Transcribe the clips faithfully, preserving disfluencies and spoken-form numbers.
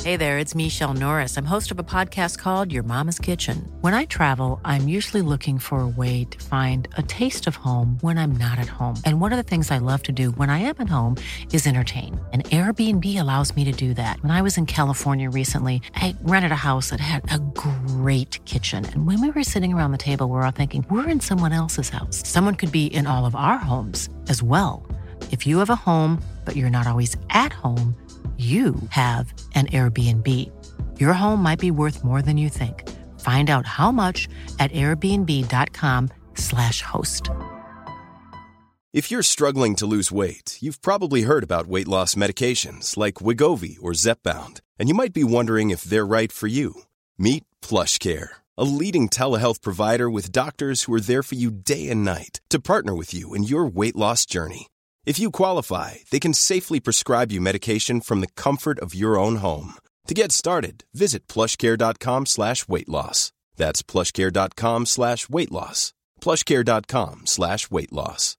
Hey there, it's Michelle Norris. I'm host of a podcast called Your Mama's Kitchen. When I travel, I'm usually looking for a way to find a taste of home when I'm not at home. And one of the things I love to do when I am at home is entertain. And Airbnb allows me to do that. When I was in California recently, I rented a house that had a great kitchen. And when we were sitting around the table, we were all thinking, we're in someone else's house. Someone could be in all of our homes as well. If you have a home, but you're not always at home, you have an Airbnb. Your home might be worth more than you think. Find out how much at airbnb.com slash host. If you're struggling to lose weight, you've probably heard about weight loss medications like Wegovy or Zepbound, and you might be wondering if they're right for you. Meet PlushCare, a leading telehealth provider with doctors who are there for you day and night to partner with you in your weight loss journey. If you qualify, they can safely prescribe you medication from the comfort of your own home. To get started, visit plushcare.com slash weight loss. That's plushcare.com slash weight loss. plushcare.com slash weight loss.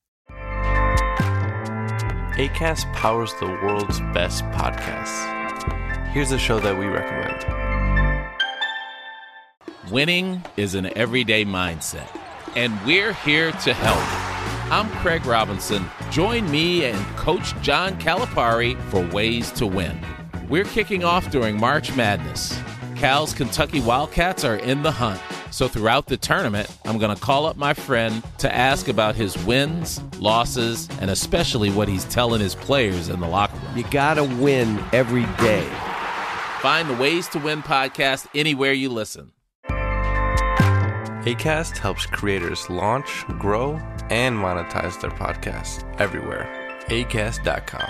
Acast powers the world's best podcasts. Here's a show that we recommend. Winning is an everyday mindset, and we're here to help. I'm Craig Robinson. Join me and Coach John Calipari for Ways to Win. We're kicking off during March Madness. Cal's Kentucky Wildcats are in the hunt. So throughout the tournament, I'm going to call up my friend to ask about his wins, losses, and especially what he's telling his players in the locker room. You got to win every day. Find the Ways to Win podcast anywhere you listen. Acast helps creators launch, grow, and monetize their podcasts everywhere. acast dot com.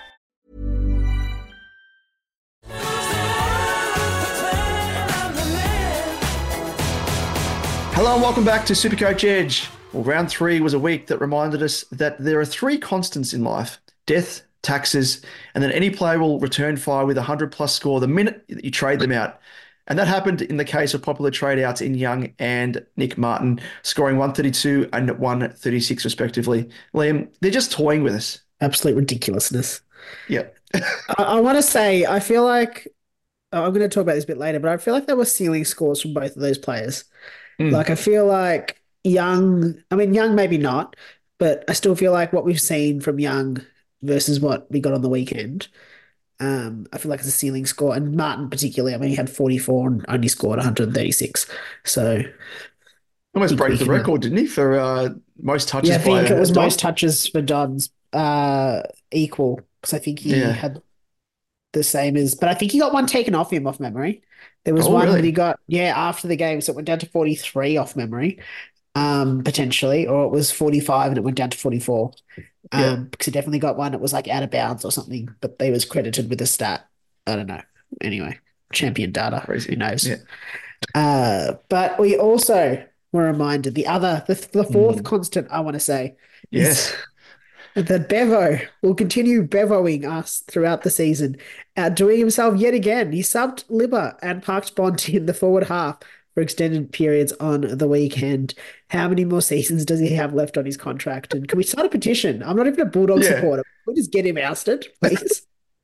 Hello and welcome back to Supercoach Edge. Well, round three was a week that reminded us that there are three constants in life: death, taxes, and then any player will return fire with a hundred plus score the minute that you trade them out. And that happened in the case of popular trade-outs in Young and Nick Martin, scoring one thirty-two and one thirty-six respectively. Liam, they're just toying with us. Absolute ridiculousness. Yeah. I, I want to say, I feel like, oh, I'm going to talk about this a bit later, but I feel like there were ceiling scores from both of those players. Mm. Like, I feel like Young, I mean, Young maybe not, but I still feel like what we've seen from Young versus what we got on the weekend, Um, I feel like it's a ceiling score, and Martin particularly. I mean, he had forty-four and only scored one thirty-six. So almost broke the record, didn't he, for uh, most touches? Yeah, I think by it was Don. most touches for Don's uh, equal, because I think he Yeah. had the same as, but I think he got one taken off him off memory. There was Oh, one really? that he got, yeah, after the game, so it went down to forty-three off memory, um, potentially, or it was forty-five and it went down to forty-four. Um, Yeah. because he definitely got one that was like out of bounds or something, but they was credited with a stat. I don't know. Anyway, champion data. Crazy. Who knows? Yeah. Uh, but we also were reminded the other, the, the fourth Mm. constant, I want to say, Yes. is that Bevo will continue bevoing us throughout the season, outdoing himself yet again. He subbed Libba and parked Bont in the forward half for extended periods on the weekend. How many more seasons does he have left on his contract? And can we start a petition? I'm not even a Bulldog Yeah. supporter. Can we just get him ousted, please?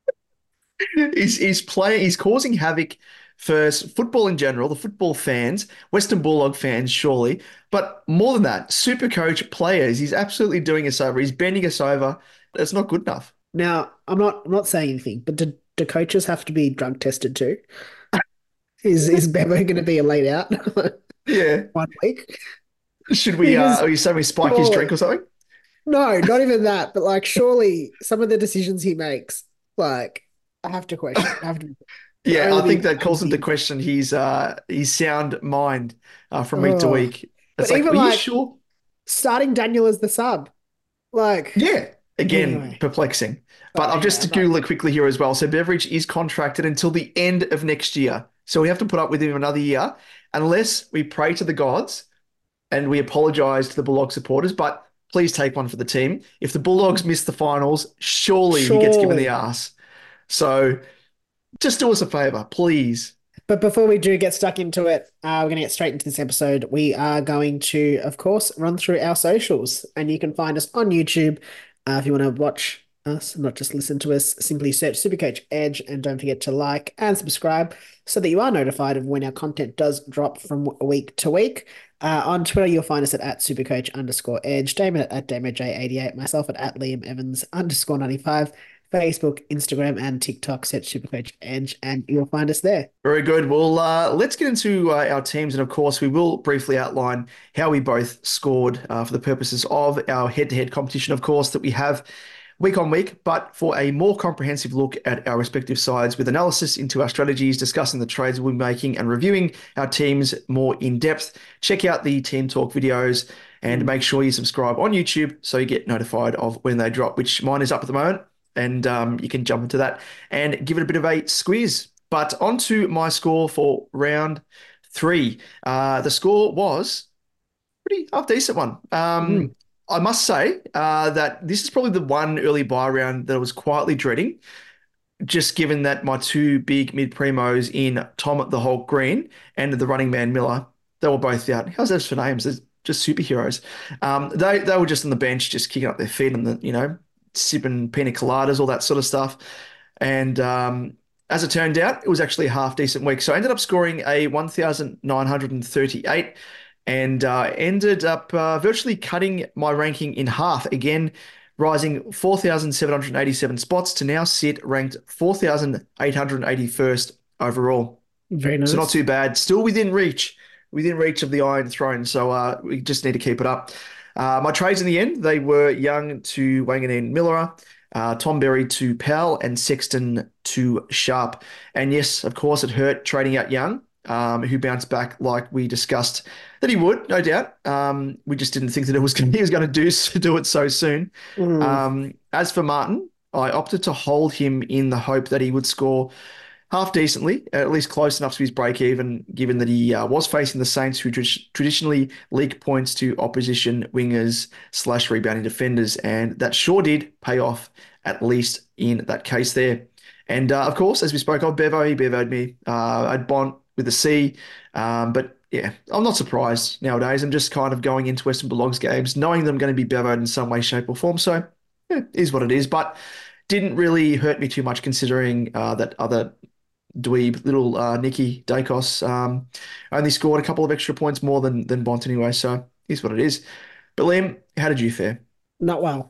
He's, he's playing, he's causing havoc for football in general, the football fans, Western Bulldog fans, surely. But more than that, Supercoach players, he's absolutely doing us over. He's bending us over. It's not good enough. Now, I'm not I'm not saying anything, but do, do coaches have to be drug tested too? Is is Bevo going to be a laid out Yeah. one week? Should we, uh, are you saying we spike his drink or something? No, not even that. But like, surely some of the decisions he makes, like, I have to question. I have to. Yeah, only I think that calls honestly- into question his uh his sound mind uh, from week to Oh. week. It's But like, even are you like- sure? starting Daniel as the sub, like, Yeah, again, Anyway. perplexing. But Oh, I'll just yeah, but- Google it quickly here as well. So Beveridge is contracted until the end of next year. So we have to put up with him another year unless we pray to the gods and we apologize to the Bulldog supporters. But please take one for the team. If the Bulldogs miss the finals, surely, he gets given Surely. the ass. So just do us a favor, please. But before we do get stuck into it, uh, we're going to get straight into this episode. We are going to, of course, run through our socials, and you can find us on YouTube uh, if you want to watch us, not just listen to us, simply search Supercoach Edge and don't forget to like and subscribe so that you are notified of when our content does drop from week to week. Uh, on Twitter, you'll find us at, at Supercoach underscore Edge, Damon at, at Damon J eighty-eight, myself at, at Liam Evans underscore ninety-five, Facebook, Instagram, and TikTok, search Supercoach Edge, and you'll find us there. Very good. Well, uh, let's get into uh, our teams. And of course, we will briefly outline how we both scored uh, for the purposes of our head-to-head competition, of course, that we have week on week. But for a more comprehensive look at our respective sides with analysis into our strategies, discussing the trades we'll be making and reviewing our teams more in depth, check out the Team Talk videos and make sure you subscribe on YouTube so you get notified of when they drop, which mine is up at the moment. And um, you can jump into that and give it a bit of a squeeze. But on to my score for round three. Uh, the score was pretty half decent one. Um, mm. I must say uh, that this is probably the one early buy round that I was quietly dreading, just given that my two big mid primos in Tom the Hulk Green and the running man Miller, they were both out. How's those for names? They're just superheroes. Um, they they were just on the bench, just kicking up their feet and the you know. sipping pina coladas, all that sort of stuff. And um, as it turned out, it was actually a half decent week. So I ended up scoring a one thousand nine hundred thirty-eight and uh, ended up uh, virtually cutting my ranking in half. Again, rising four thousand seven hundred eighty-seven spots to now sit ranked four thousand eight hundred eighty-first overall. Very nice. So not too bad. Still within reach, within reach of the Iron Throne. So uh, we just need to keep it up. Uh, my trades in the end, they were Young to Wanganeen Miller, uh, Tom Berry to Powell, and Sexton to Sharp. And yes, of course, it hurt trading out Young, um, who bounced back like we discussed that he would, no doubt. Um, we just didn't think that it was gonna, he was going to do, do it so soon. Mm. Um, as for Martin, I opted to hold him in the hope that he would score half decently, at least close enough to his break even, given that he uh, was facing the Saints, who tr- traditionally leak points to opposition wingers slash rebounding defenders. And that sure did pay off, at least in that case there. And uh, of course, as we spoke of, Bevo, he Bevoed me. Uh, I'd Bont with a C. Um, but yeah, I'm not surprised nowadays. I'm just kind of going into Western Bulldogs games, knowing that I'm going to be Bevoed in some way, shape, or form. So yeah, it is what it is. But didn't really hurt me too much considering uh, that other dweeb, little uh, Nicky Dacos, um, only scored a couple of extra points more than than Bont anyway, so is what it is. But Liam, how did you fare? Not well.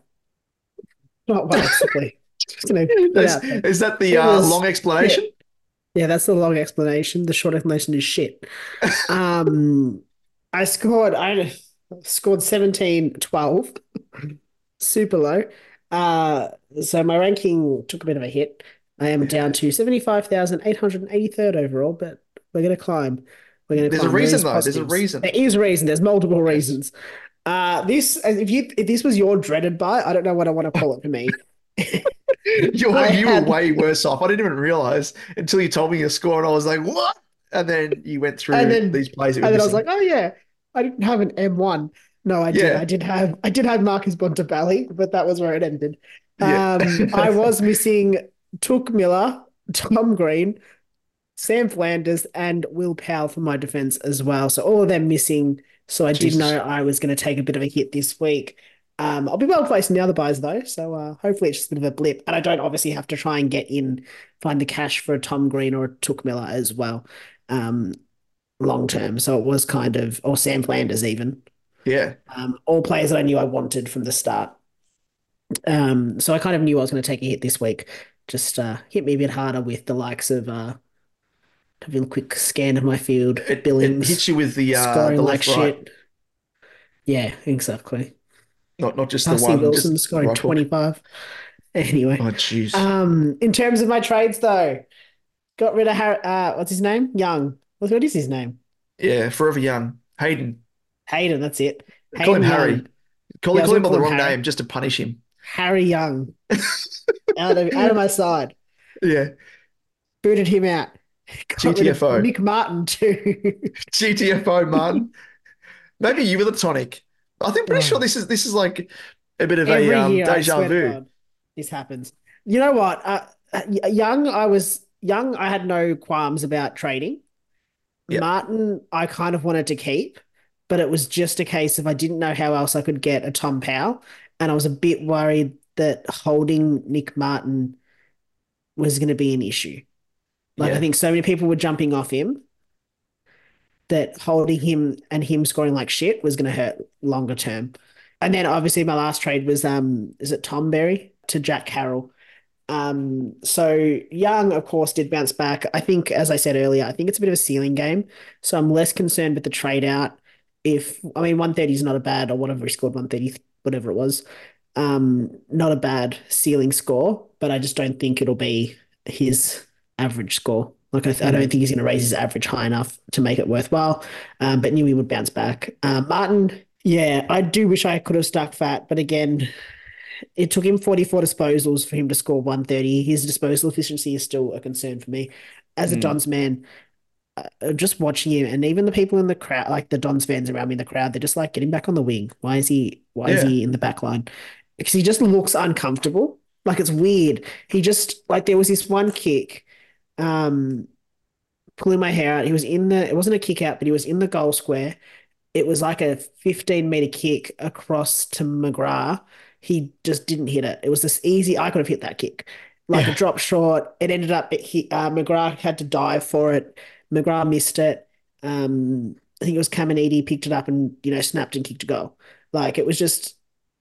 Not well, simply. is, is that the uh, was, long explanation? Yeah. yeah, that's the long explanation. The short explanation is shit. um, I scored, I scored seventeen twelve, super low. Uh, so my ranking took a bit of a hit. I am down to seventy-five thousand eight hundred eighty-third overall, but we're going to climb. We're going to There's climb. a reason, though. Positives. There's a reason. There is a reason. There's multiple reasons. Uh, this, if you, if this was your dreaded buy, I don't know what I want to call it for me. You're, you had... were way worse off. I didn't even realize until you told me your score, and I was like, what? And then you went through then, these plays. And then missing. I was like, oh, yeah, I didn't have an M one. No, I did. Yeah. I did have I did have Marcus Bontempelli, but that was where it ended. Yeah. Um, I was missing Took Miller, Tom Green, Sam Flanders, and Will Powell for my defense as well. So all of them missing. So I Jesus. did know I was going to take a bit of a hit this week. Um, I'll be well placed in the other buys though. So uh, hopefully it's just a bit of a blip. And I don't obviously have to try and get in, find the cash for a Tom Green or a Took Miller as well, um, long term. So it was kind of, or Sam Flanders even. Yeah. Um, all players that I knew I wanted from the start. Um, so I kind of knew I was going to take a hit this week. Just uh, hit me a bit harder with the likes of uh, having a quick scan of my field. It, Billings it hits you with the uh, scoring the like left, right. shit. Yeah, exactly. Not not just Darcy the one. Wilson just scoring rifle. twenty-five. Anyway. Oh jeez. Um, in terms of my trades though, got rid of Har- uh, what's his name? Young. What what is his name? Yeah, Forever Young. Hayden. Hayden. That's it. Hayden Call him Harry. Young. Call, yeah, call him by the wrong Harry. name just to punish him. Harry Young. out of out of my side. Yeah. Booted him out. Got G T F O. Nick Martin too. G T F O Martin. Maybe you were the tonic. I think pretty oh. sure this is this is like a bit of Every a um, year, deja vu. God, this happens. You know what? Uh, young, I was young. I had no qualms about trading. Yep. Martin, I kind of wanted to keep, but it was just a case of I didn't know how else I could get a Tom Powell, and I was a bit worried that holding Nick Martin was going to be an issue. Like, I Yeah. think so many people were jumping off him that holding him and him scoring like shit was going to hurt longer term. And then obviously my last trade was, um, is it Tom Berry to Jack Carroll? Um, so Young, of course, did bounce back. I think, as I said earlier, I think it's a bit of a ceiling game. So I'm less concerned with the trade out. If, I mean, one thirty is not a bad, or whatever he scored, one thirty, whatever it was, um, not a bad ceiling score, but I just don't think it'll be his average score. Like, I, th- I don't Mm. think he's going to raise his average high enough to make it worthwhile. Um, but knew he would bounce back. Uh, Martin, yeah, I do wish I could have stuck fat, but again, it took him forty-four disposals for him to score one thirty. His disposal efficiency is still a concern for me. As a Mm. Dons man, uh, just watching him, and even the people in the crowd, like the Dons fans around me in the crowd, they're just like, get him back on the wing. Why is he? Why is Yeah. he in the back line? Because he just looks uncomfortable. Like, it's weird. He just, like, there was this one kick, um, pulling my hair out. He was in the. It wasn't a kick out, but he was in the goal square. It was like a fifteen meter kick across to McGrath. He just didn't hit it. It was this easy. I could have hit that kick. Like, Yeah. it dropped short. It ended up, it, he, uh, McGrath had to dive for it. McGrath missed it. Um, I think it was Caminiti picked it up and, you know, snapped and kicked a goal. Like, it was just,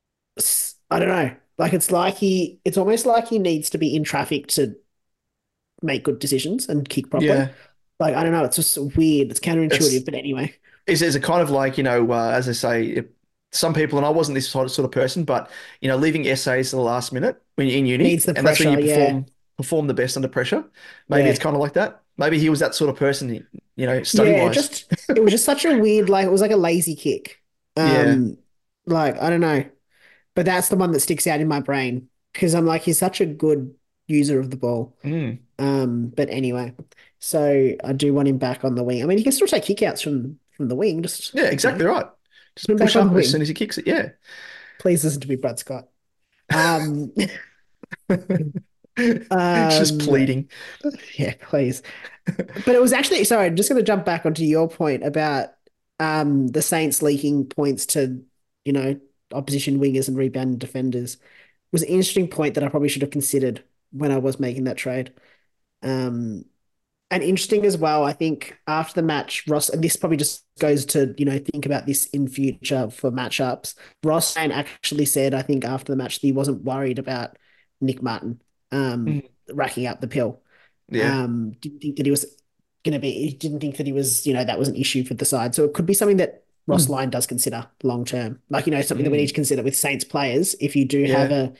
I don't know. Like, it's like he, it's almost like he needs to be in traffic to make good decisions and kick properly. Yeah. Like, I don't know. It's just weird. It's counterintuitive, It's, but anyway. it's, it's a kind of like, you know, uh, as I say, if some people, and I wasn't this sort of, sort of person, but, you know, leaving essays to the last minute when you're in uni, Needs the and that's when you pressure, yeah. perform perform the best under pressure. Maybe Yeah. it's kind of like that. Maybe he was that sort of person, you know, Yeah, it study-wise. just it was just such a weird, like, it was like a lazy kick. Yeah. Um, like, I don't know. But that's the one that sticks out in my brain because I'm like, he's such a good user of the ball. Mm. Um, but anyway, so I do want him back on the wing. I mean, he can still take kickouts from from the wing. Just Yeah, exactly you know, right. Just put him push back on up the as wing. soon as he kicks it. Yeah. Please listen to me, Brad Scott. Um, It's just um, pleading. yeah, please. But it was actually, sorry, I'm just going to jump back onto your point about um the Saints leaking points to, you know, opposition wingers and rebound defenders. It was an interesting point that I probably should have considered when I was making that trade. Um, and interesting as well, I think after the match, Ross, and this probably just goes to, you know, think about this in future for matchups. Ross Lane actually said, I think after the match, that he wasn't worried about Nick Martin um, Mm. racking up the pill. Yeah. Um, didn't think that he was going to be, he didn't think that he was, you know, that was an issue for the side. So it could be something that Ross Mm. Lyon does consider long term. Like, you know, something that we Mm. need to consider with Saints players. If you do Yeah. have a,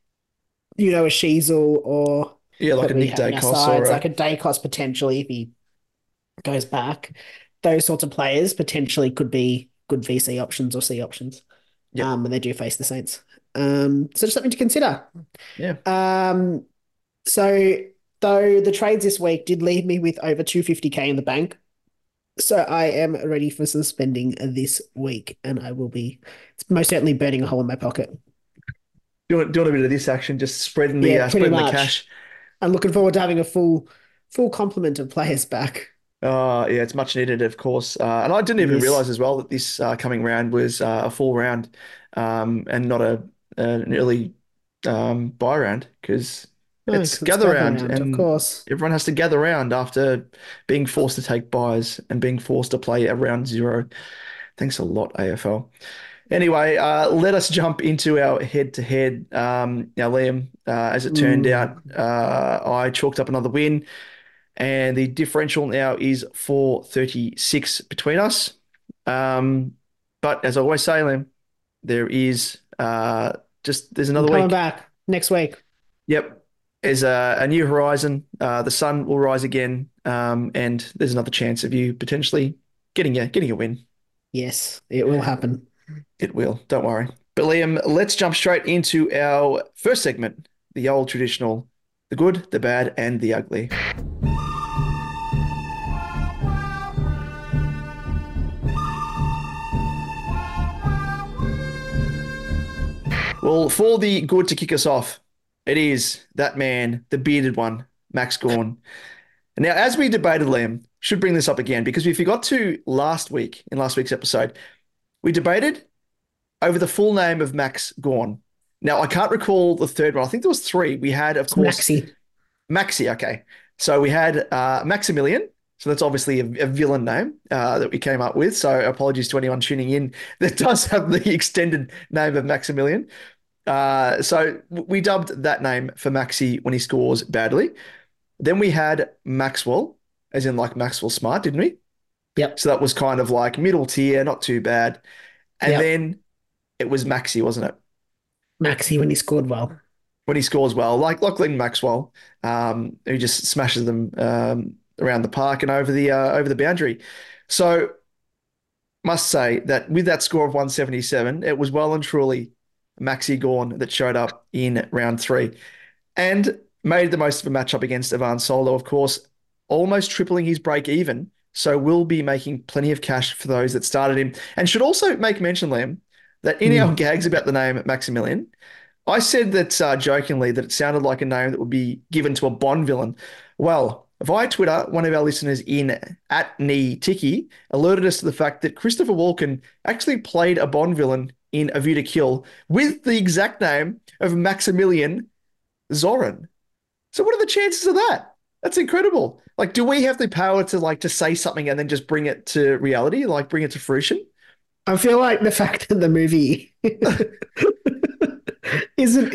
you know, a Sheasel or Yeah, like that a we Nick have in our Dacos or sides, a, like a Dacos potentially if he goes back. Those sorts of players potentially could be good V C options or C options Yep. um, when they do face the Saints. Um, so just something to consider. yeah. Um, so though the trades this week did leave me with over two hundred fifty K in the bank. So I am ready for some spending this week and I will be most certainly burning a hole in my pocket. Doing, doing a bit of this action, just spreading the Yeah, uh, pretty spreading the much. cash. I'm looking forward to having a full full complement of players back. Uh, yeah, it's much needed, of course. Uh, and I didn't even Yes. realize as well that this uh, coming round was uh, a full round um, and not a an early um, buy round because Oh, it's 'cause it's gather gather round round, of and course. everyone has to gather round after being forced to take buys and being forced to play at round zero. Thanks a lot, A F L. Anyway, uh, let us jump into our head-to-head. Um, now, Liam, uh, as it turned Ooh. out, uh, I chalked up another win, and the differential now is four thirty-six between us. Um, but as I always say, Liam, there is uh, just there's I'm another coming week. back next week. Yep. There's a, a new horizon. Uh, the sun will rise again, um, and there's another chance of you potentially getting a getting a win. Yes, it will happen. It will. Don't worry. But Liam, let's jump straight into our first segment, the old traditional, the good, the bad, and the ugly. Well, for the good to kick us off, it is that man, the bearded one, Max Gawn. And now, as we debated, Liam, should bring this up again because we forgot to last week, in last week's episode, we debated over the full name of Max Gawn. Now, I can't recall the third one. I think there was three. We had, of It's course, Maxi. Maxi. Okay. So we had uh, Maximilian. So that's obviously a, a villain name uh, that we came up with. So apologies to anyone tuning in that does have the extended name of Maximilian. Uh, so we dubbed that name for Maxi when he scores badly. Then we had Maxwell, as in like Maxwell Smart, didn't we? Yep. So that was kind of like middle tier, not too bad. And Yep. then it was Maxi, wasn't it? Maxi when he scored well. When he scores well, like Lachlan Maxwell, um, who just smashes them um, around the park and over the uh, over the boundary. So must say that with that score of one seventy-seven, it was well and truly Maxi Gawn that showed up in round three and made the most of a matchup against Ivan Solo, of course, almost tripling his break even. So we'll be making plenty of cash for those that started him. And should also make mention, Liam, that in Mm. our gags about the name Maximilian, I said that uh, jokingly that it sounded like a name that would be given to a Bond villain. Well, via Twitter, one of our listeners in at knee Tiki alerted us to the fact that Christopher Walken actually played a Bond villain in A View to Kill with the exact name of Maximilian Zorin. So what are the chances of that? That's incredible. Like, do we have the power to like to say something and then just bring it to reality, like bring it to fruition? I feel like the fact that the movie isn't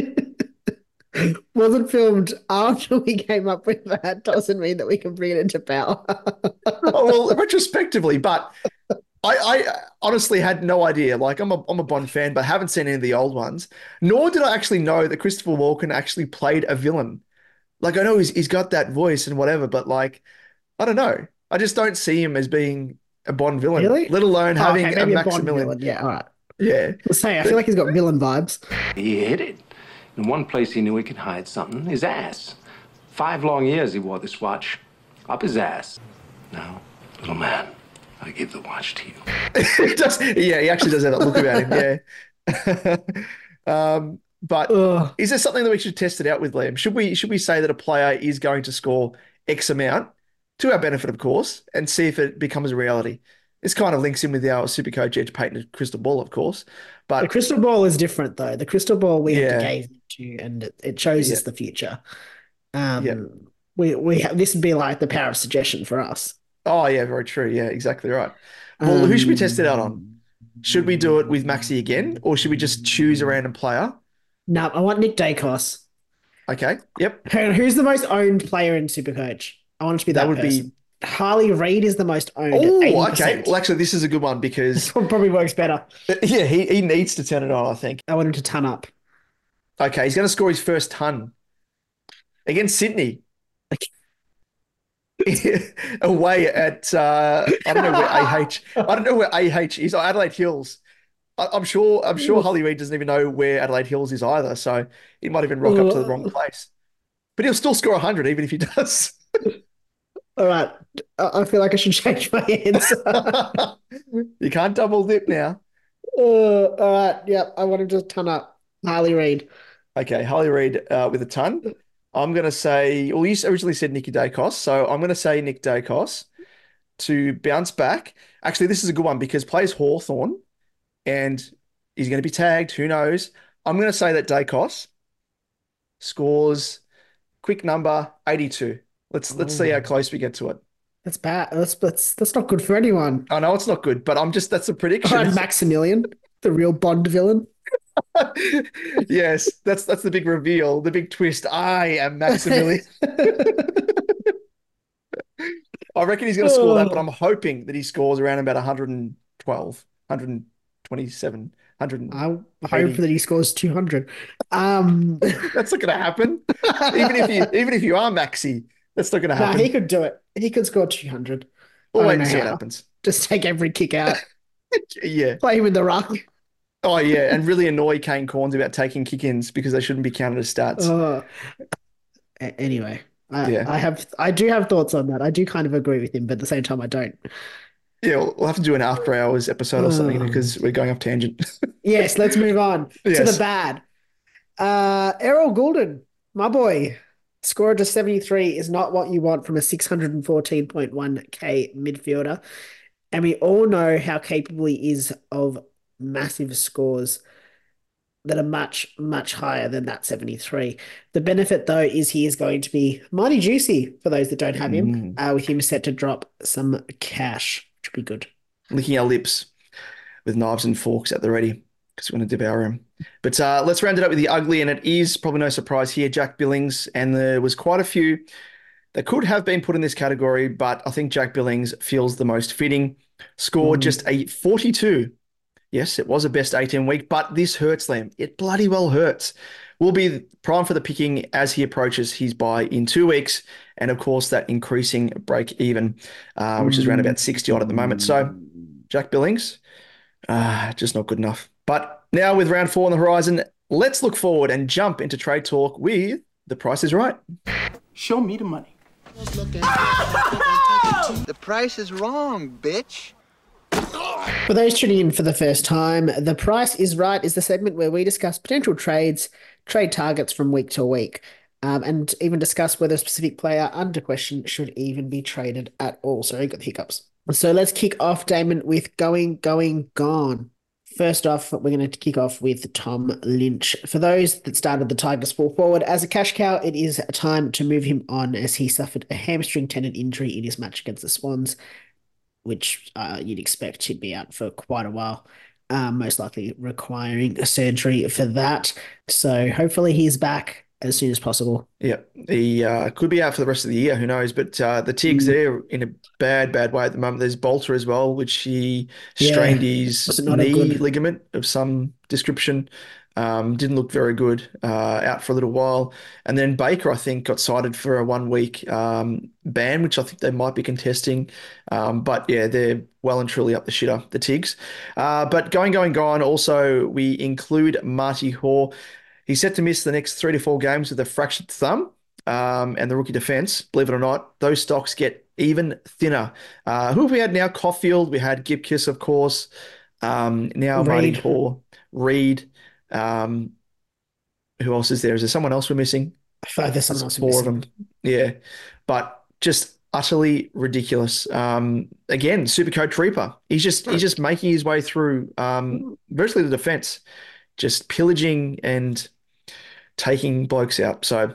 wasn't filmed after we came up with that doesn't mean that we can bring it into power. Oh, well, retrospectively, but I, I honestly had no idea. Like, I'm a I'm a Bond fan, but haven't seen any of the old ones. Nor did I actually know that Christopher Walken actually played a villain. Like, I know he's he's got that voice and whatever, but like, I don't know. I just don't see him as being a Bond villain, Really? let alone Oh, having okay, a maybe a Bond Maximilian. villain. Yeah, all right. Yeah. Let's say I feel like he's got villain vibes. He hid it. In one place he knew he could hide something, his ass. Five long years he wore this watch up his ass. Now, little man, I give the watch to you. It does, yeah, he actually does have that look about him. Yeah. um, but Ugh. is there something that we should test it out with, Liam? Should we should we say that a player is going to score X amount to our benefit, of course, and see if it becomes a reality? This kind of links in with our Supercoach Edge patented crystal ball, of course. But The crystal ball is different, though. The crystal ball we have Yeah. to gaze into, and it, it shows Yeah. us the future. Um, Yeah. we we have, this would be like the power of suggestion for us. oh yeah, very true. Yeah, exactly right. Well, who should we test it out on? Should we do it with Maxi again, or should we just choose a random player? No, I want Nick Dacos. Okay. Yep. Who- Who's the most owned player in Supercoach? I want it to be that, That would person. be. Harley Reid is the most owned. Oh, at okay. eighty percent. Well, actually, this is a good one because This one probably works better. yeah, he, he needs to turn it on, I think. I want him to ton up. Okay, he's going to score his first ton against Sydney. Away at uh, I don't know where A H. I don't know where A H is. Oh, Adelaide Hills. I, I'm sure. I'm sure Holly Reid doesn't even know where Adelaide Hills is either. So he might even rock up to the wrong place. But he'll still score one hundred even if he does. All right. I I feel like I should change my answer. You can't double dip now. Uh, all right. Yep. I want him to ton up. Harley Reid. Okay, Holly Reid uh, with a ton. I'm going to say, well, you originally said Nicky Dacos, so I'm going to say Nick Dacos to bounce back. Actually, this is a good one because plays Hawthorn and he's going to be tagged. Who knows? I'm going to say that Dacos scores quick number eighty-two. Let's let's see how close we get to it. That's bad. That's that's that's not good for anyone. I know it's not good, but I'm just that's a All prediction. right, Maximilian, the real Bond villain. Yes, that's that's the big reveal, the big twist. I am Maximilian. I reckon he's going to score that, but I'm hoping that he scores around about one twelve, one twenty-seven, one hundred. I hope that he scores two hundred. Um, That's not going to happen. Even if you even if you are Maxi, that's not going to no, happen. he could do it. He could score two hundred. We'll I wait don't and know see what how. happens. Just take every kick out. Yeah. Play him in the ruck. Oh, yeah. And really annoy Kane Corns about taking kick-ins because they shouldn't be counted as stats. Uh, a- anyway, I, Yeah. I have I do have thoughts on that. I do kind of agree with him, but at the same time, I don't. Yeah, we'll, we'll have to do an after hours episode or something Oh. because we're going off tangent. Yes, let's move on to Yes. the bad. Uh, Errol Goulden, my boy, scored to seventy-three is not what you want from a six hundred fourteen point one K midfielder. And we all know how capable he is of massive scores. that are much, much higher than that seventy-three. The benefit, though, is he is going to be mighty juicy for those that don't have him, Mm. uh, with him set to drop some cash, which would be good. Licking our lips with knives and forks at the ready because we're going to devour him. But uh, let's round it up with the ugly, and it is probably no surprise here, Jack Billings. And there was quite a few that could have been put in this category, but I think Jack Billings feels the most fitting. Scored Mm. just a forty-two. Yes, it was a best eighteen week, but this hurts, Liam. It bloody well hurts. Will be prime for the picking as he approaches his bye in two weeks. And of course, that increasing break even, uh, which is around about sixty odd at the moment. So, Jack Billings, uh, just not good enough. But now with round four on the horizon, let's look forward and jump into trade talk with The Price is Right. Show me the money. The price is wrong, bitch. For those tuning in for the first time, The Price is Right is the segment where we discuss potential trades, trade targets from week to week, um, and even discuss whether a specific player under question should even be traded at all. Sorry, got the hiccups. So let's kick off, Damon, with going, going, gone. First off, we're going to kick off with Tom Lynch. For those that started the Tigers full forward as a cash cow, it is time to move him on as he suffered a hamstring tendon injury in his match against the Swans, which uh, you'd expect he'd be out for quite a while, um, most likely requiring a surgery for that. So hopefully he's back as soon as possible. Yeah, he uh, could be out for the rest of the year. Who knows? But uh, the Tigs, mm. they're in a bad, bad way at the moment. There's Bolter as well, which he strained yeah. his knee good... ligament of some description. Um, didn't look very good, uh, out for a little while. And then Baker, I think, got cited for a one-week um, ban, which I think they might be contesting. Um, but, yeah, they're well and truly up the shitter, the Tigs. Uh, but going, going, gone, also we include Marty Hore. He's set to miss the next three to four games with a fractured thumb, um, and the rookie defense, believe it or not, those stocks get even thinner. Uh, who have we had now? Caulfield. We had Gibkiss, of course. Um, now Reed. Marty Hore, Reed. Um, who else is there? Is there someone else we're missing? I feel like there's someone else four missing. of them. Yeah, but just utterly ridiculous. Um, again, Supercoach Reaper. He's just he's just making his way through um, virtually the defense, just pillaging and taking blokes out. So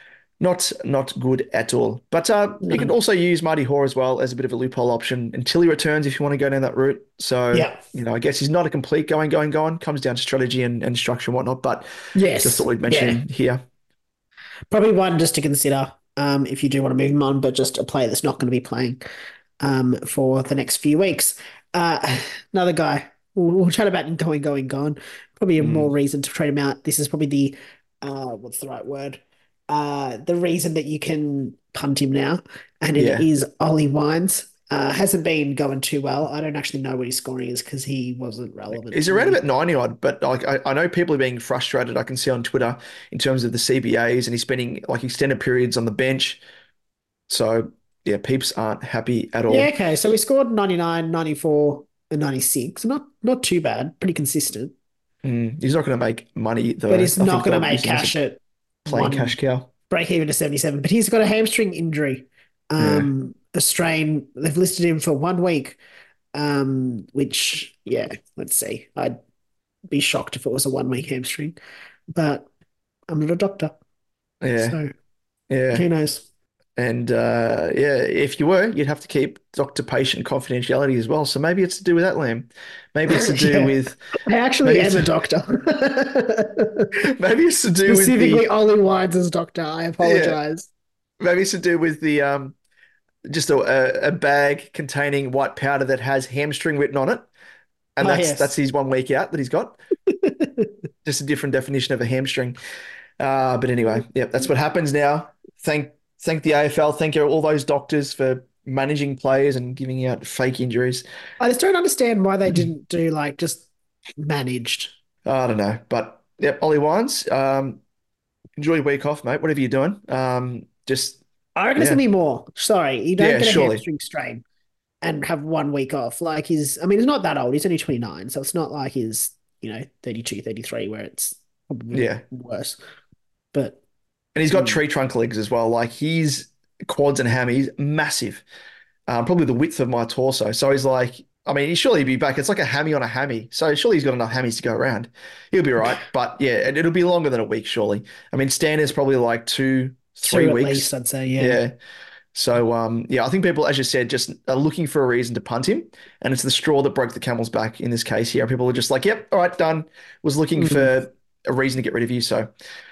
not not good at all. But uh, no. You can also use Marty Hore as well as a bit of a loophole option until he returns if you want to go down that route. So, yeah. you know, I guess he's not a complete going, going, going. Comes down to strategy and, and structure and whatnot. But yes. just thought we'd mention yeah. him here. Probably one just to consider um, if you do want to move him on, but just a player that's not going to be playing um, for the next few weeks. Uh, another guy, we'll, we'll chat about him going, going, gone. Probably a mm. more reason to trade him out. This is probably the, uh, what's the right word? Uh, the reason that you can punt him now, and it yeah. is Ollie Wines. Uh, hasn't been going too well. I don't actually know what his scoring is because he wasn't relevant. He's around about ninety odd, but like I, I know people are being frustrated. I can see on Twitter in terms of the C B As, and he's spending like extended periods on the bench. So yeah, peeps aren't happy at all. Yeah, okay. So he scored ninety-nine, ninety-four, and ninety-six. Not not too bad. Pretty consistent. Mm, he's not going to make money though. But he's I not going to make cash at playing cash cow. Break even to seventy-seven. But he's got a hamstring injury. Um, yeah. A strain. They've listed him for one week. Um, which yeah, let's see. I'd be shocked if it was a one week hamstring. But I'm not a doctor. Yeah. So yeah. Who knows? And uh, yeah, if you were, you'd have to keep doctor-patient confidentiality as well. So maybe it's to do with that, Liam. Maybe it's to do yeah. with. I actually am to, a doctor. Maybe it's to do Specifically with specifically Ollie Wines' doctor. I apologize. Yeah. Maybe it's to do with the um, just a, a bag containing white powder that has hamstring written on it, and oh, that's yes. that's his one week out that he's got. Just a different definition of a hamstring. Uh, but anyway, yeah, that's what happens now. Thank. Thank the A F L. Thank you all those doctors for managing players and giving out fake injuries. I just don't understand why they didn't do like just managed. I don't know, but yep, Ollie Wines. Um, enjoy your week off, mate. Whatever you're doing, um, just. I reckon yeah. it's gonna be more. Sorry, you don't yeah, get a surely. hamstring strain and have one week off. Like he's, I mean, he's not that old. He's only twenty-nine, so it's not like he's you know thirty-two, thirty-three, where it's probably yeah. worse. But. And he's got tree trunk legs as well. Like his quads and hammies, massive. Um, probably the width of my torso. So he's like, I mean, surely he'll be back. It's like a hammy on a hammy. So surely he's got enough hammies to go around. He'll be all right. But yeah, and it'll be longer than a week, surely. I mean, standard's probably like two, three Two at weeks. least, I'd say, yeah. Yeah. So um, yeah, I think people, as you said, just are looking for a reason to punt him, and it's the straw that broke the camel's back in this case here. People are just like, "Yep, all right, done." Was looking Mhm. for a reason to get rid of you, so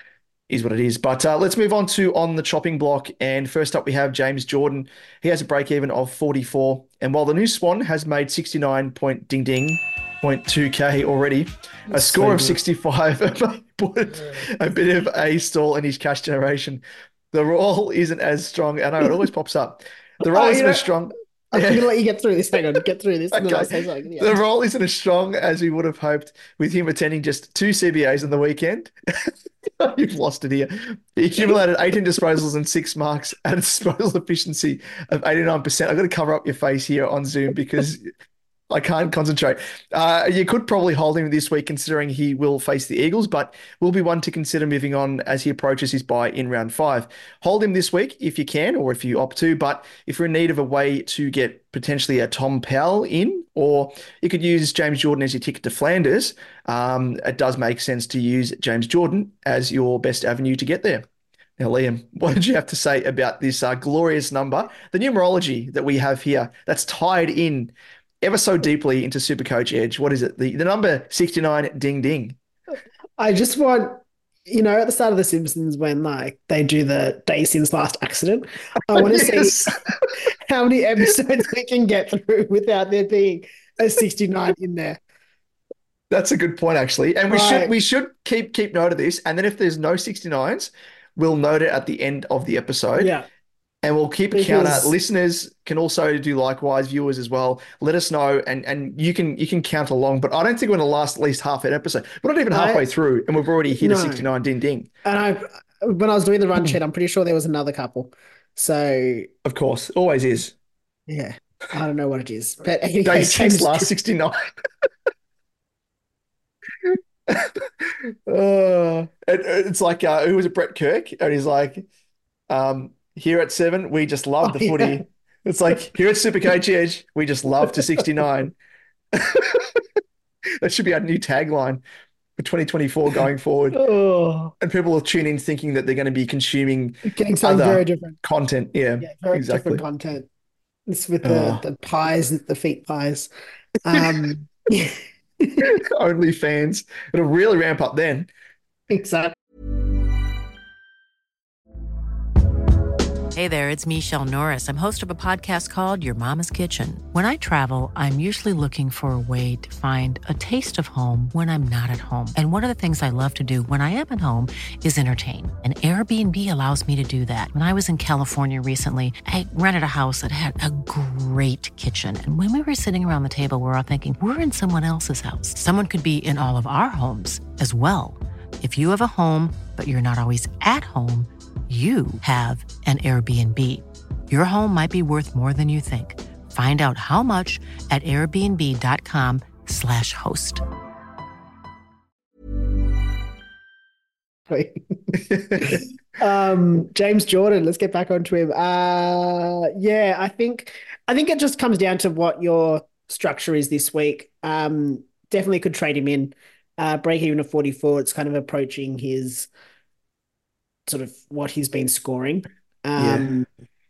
is what it is. But uh, let's move on to on the chopping block. And first up, we have James Jordan. He has a break even of forty-four, and while the new Swan has made sixty-nine point ding ding point two K already, a That's score so of good. sixty-five put a bit of a stall in his cash generation. The roll isn't as strong. I know it always pops up. The roll Oh, you isn't know, as strong. I'm Yeah. going to let you get through this. Hang on, get through this, and then I'll Okay. say something. at the The end. roll isn't as strong as we would have hoped with him attending just two C B As on the weekend. You've lost it here. He accumulated eighteen disposals and six marks at a disposal efficiency of eighty-nine percent. I've got to cover up your face here on Zoom because I can't concentrate. Uh, you could probably hold him this week considering he will face the Eagles, but will be one to consider moving on as he approaches his bye in round five. Hold him this week if you can or if you opt to, but if you're in need of a way to get potentially a Tom Powell in, or you could use James Jordan as your ticket to Flanders, um, it does make sense to use James Jordan as your best avenue to get there. Now, Liam, what did you have to say about this uh, glorious number, the numerology that we have here that's tied in ever so deeply into Supercoach Edge? What is it? The, the number sixty-nine, ding, ding. I just want, you know, at the start of The Simpsons when like they do the day since last accident, I want to Yes. see how many episodes we can get through without there being a sixty-nine in there. That's a good point, actually. And we Right. should we should keep keep note of this. And then if there's no sixty-nines, we'll note it at the end of the episode. Yeah. And we'll keep a counter. Because- Listeners can also do likewise, viewers as well. Let us know, and and you can you can count along. But I don't think we're going to last at least half an episode. We're not even I- halfway through, and we've already hit a No. sixty-nine ding ding. And I, when I was doing the run sheet, I'm pretty sure there was another couple. So Of course, always is. yeah, I don't know what it is. But anyway, Day since James, last sixty-nine. Uh, it, it's like uh, who was it? Brett Kirk, and he's like, um, here at seven, we just love Oh, the footy. yeah. It's like here at Supercoach Edge, we just love to sixty-nine. That should be our new tagline for twenty twenty-four going forward. oh, And people will tune in thinking that they're going to be consuming getting something other very different. content. Yeah, Yeah, very exactly. different content. It's with the, Oh. the pies, the feet pies. Um, yeah, OnlyFans. It'll really ramp up then. exactly. Hey there, it's Michelle Norris. I'm host of a podcast called Your Mama's Kitchen. When I travel, I'm usually looking for a way to find a taste of home when I'm not at home. And one of the things I love to do when I am at home is entertain. And Airbnb allows me to do that. When I was in California recently, I rented a house that had a great kitchen. And when we were sitting around the table, we were all thinking, we're in someone else's house. Someone could be in all of our homes as well. If you have a home, but you're not always at home, you have an Airbnb. Your home might be worth more than you think. Find out how much at airbnb.com slash host. um, James Jordan, let's get back onto him. Uh, yeah, I think I think it just comes down to what your structure is this week. Um, definitely could trade him in. Uh, break even of forty-four. It's kind of approaching his sort of what he's been scoring. Um,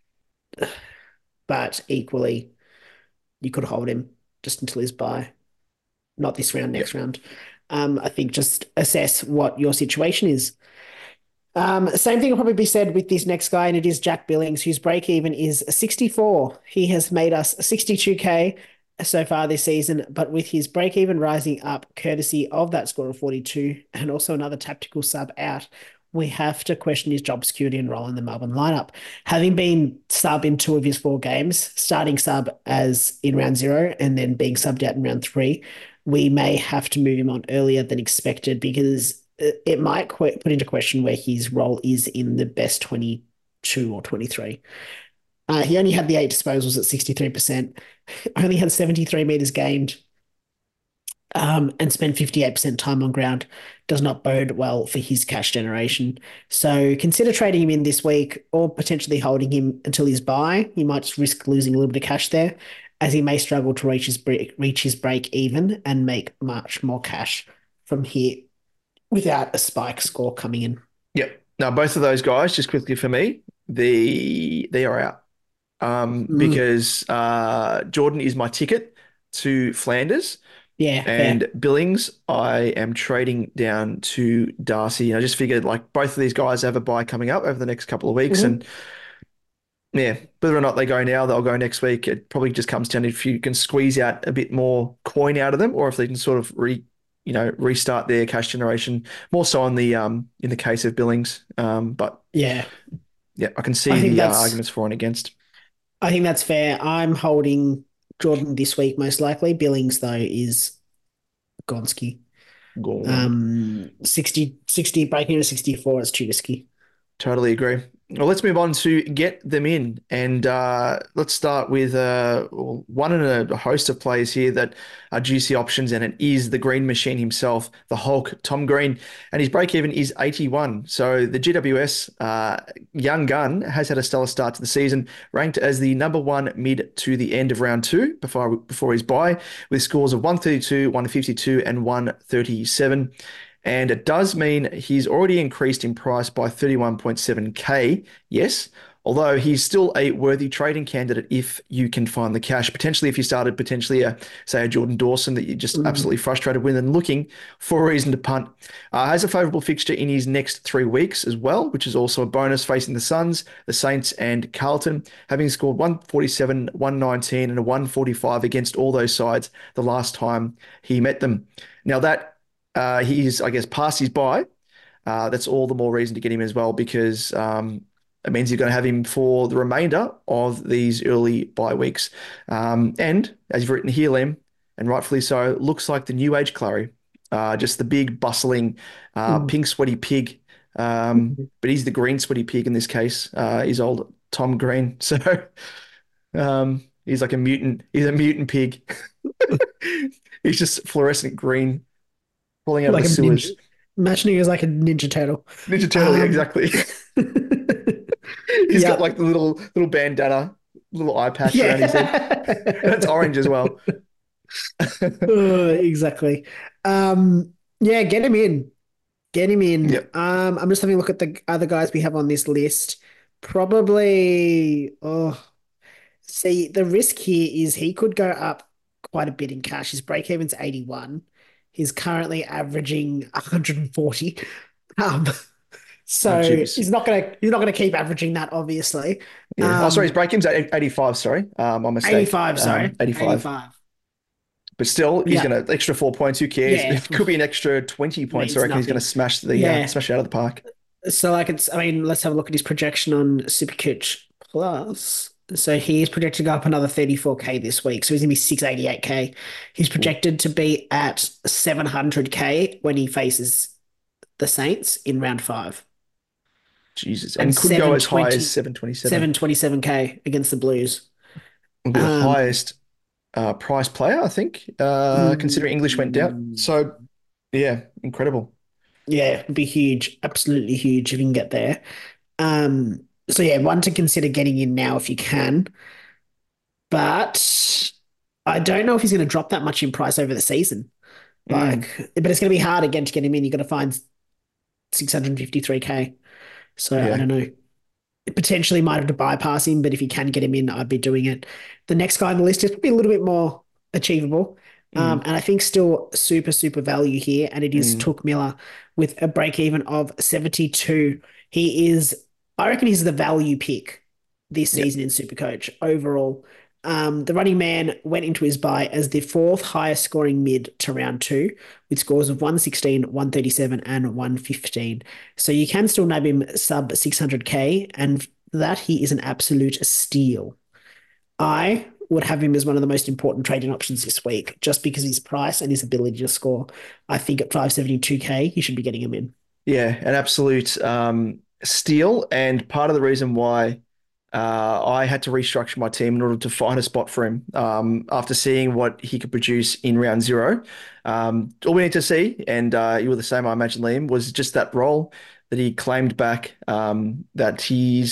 but equally, you could hold him just until his bye. Not this round, next round. Um, I think just assess what your situation is. Um, same thing will probably be said with this next guy, and it is Jack Billings, whose break even is sixty-four. He has made us sixty-two K so far this season, but with his break even rising up courtesy of that score of forty-two and also another tactical sub out, we have to question his job security and role in the Melbourne lineup. Having been sub in two of his four games, starting sub as in round zero and then being subbed out in round three, we may have to move him on earlier than expected because it might put into question where his role is in the best twenty-two or twenty-three. Uh, he only had the eight disposals at sixty-three percent, only had seventy-three metres gained, um, and spent fifty-eight percent time on ground. Does not bode well for his cash generation. So consider trading him in this week or potentially holding him until his bye. You might just risk losing a little bit of cash there. as he may struggle to reach his break, reach his break even and make much more cash from here without a spike score coming in. Yep. Now, both of those guys, just quickly for me, the they are out um, Mm. because uh, Jordan is my ticket to Flanders. Yeah, And fair. Billings, I am trading down to Darcy. And I just figured like both of these guys have a bye coming up over the next couple of weeks. Mhm. And yeah, whether or not they go now, they'll go next week. It probably just comes down to if you can squeeze out a bit more coin out of them, or if they can sort of re, you know, restart their cash generation. More so on the um in the case of Billings. Um, but Yeah, yeah, I can I see think the uh, that's arguments for and against. I think that's fair. I'm holding Jordan this week most likely. Billings though is Gonski. Gone. Um, sixty, sixty breaking into sixty-four is too risky. Totally agree. Well, let's move on to get them in. And uh, let's start with uh, one in a host of players here that are juicy options, and it is the Green Machine himself, the Hulk, Tom Green. And his break even is eighty-one. So the G W S uh, young gun has had a stellar start to the season, ranked as the number one mid to the end of round two before, before his bye, with scores of one thirty-two, one fifty-two, and one thirty-seven. And it does mean he's already increased in price by thirty-one point seven K, yes, although he's still a worthy trading candidate if you can find the cash. Potentially if you started potentially a, say, a Jordan Dawson that you're just Mm. absolutely frustrated with and looking for a reason to punt. Uh, has a favourable fixture in his next three weeks as well, which is also a bonus, facing the Suns, the Saints and Carlton, having scored one forty-seven, one nineteen and a one forty-five against all those sides the last time he met them. Now that Uh, he's, I guess, past his bye. Uh, that's all the more reason to get him as well, because um, it means you're going to have him for the remainder of these early bye weeks. Um, and as you've written here, Liam, and rightfully so, looks like the new age Clary, uh, just the big bustling uh, Mm. pink sweaty pig. Um, but he's the green sweaty pig in this case. Uh, he's old Tom Green. So um, he's like a mutant. He's a mutant pig. He's just fluorescent green, falling out Like of a the ninja, sewers. imagining it as like a Ninja Turtle. Ninja Turtle, yeah, Um, exactly. He's Yeah. got like the little little bandana, little eye patch around his head. And it's orange as well. Uh, exactly. Um, yeah, get him in. Get him in. Yep. Um, I'm just having a look at the other guys we have on this list. Probably, oh, see, the risk here is he could go up quite a bit in cash. His break even's eighty-one. He's currently averaging one hundred forty. Um, so Oh, jeez. he's not gonna he's not gonna keep averaging that, obviously. Yeah. Oh, sorry, his Um, break-in's at eighty-five, sorry. Um, my mistake. eighty-five, sorry. Um, eighty-five. eighty-five. But still, he's Yeah. gonna extra four points. Who cares? Yeah. It could be an extra twenty points. Means I reckon he's nothing. gonna smash the Yeah. uh, smash it out of the park. So like it's, I mean, let's have a look at his projection on Supercoach Plus. So he is projected to go up another thirty-four K this week. So he's gonna be six eighty-eight K. He's projected to be at seven hundred K when he faces the Saints in round five. Jesus. And And could go as high 720 as seven twenty-seven. seven twenty-seven K against the Blues. Will be the Um, highest uh, price player, I think, uh, considering English went down. So, yeah, incredible. Yeah, it'd be huge. Absolutely huge if you can get there. Um, so yeah, one to consider getting in now if you can. But I don't know if he's going to drop that much in price over the season. Like, but it's going to be hard again to get him in. You're going to find six hundred fifty-three K. So Yeah. I don't know. Potentially might have to bypass him, but if you can get him in, I'd be doing it. The next guy on the list is probably a little bit more achievable. Um, and I think still super, super value here. And it is Mm. Took Miller with a break even of seventy-two. He is, I reckon he's the value pick this Yep. season in Supercoach overall. Um, the running man went into his bye as the fourth highest scoring mid to round two with scores of one sixteen, one thirty-seven, and one fifteen. So you can still nab him sub six hundred K, and for that he is an absolute steal. I would have him as one of the most important trading options this week just because of his price and his ability to score. I think at five seventy-two K, you should be getting him in. Yeah, an absolute um, steal. And part of the reason why uh, I had to restructure my team in order to find a spot for him um, after seeing what he could produce in round zero. Um, all we need to see, and uh, you were the same, I imagine, Liam, was just that role that he claimed back, um, that he's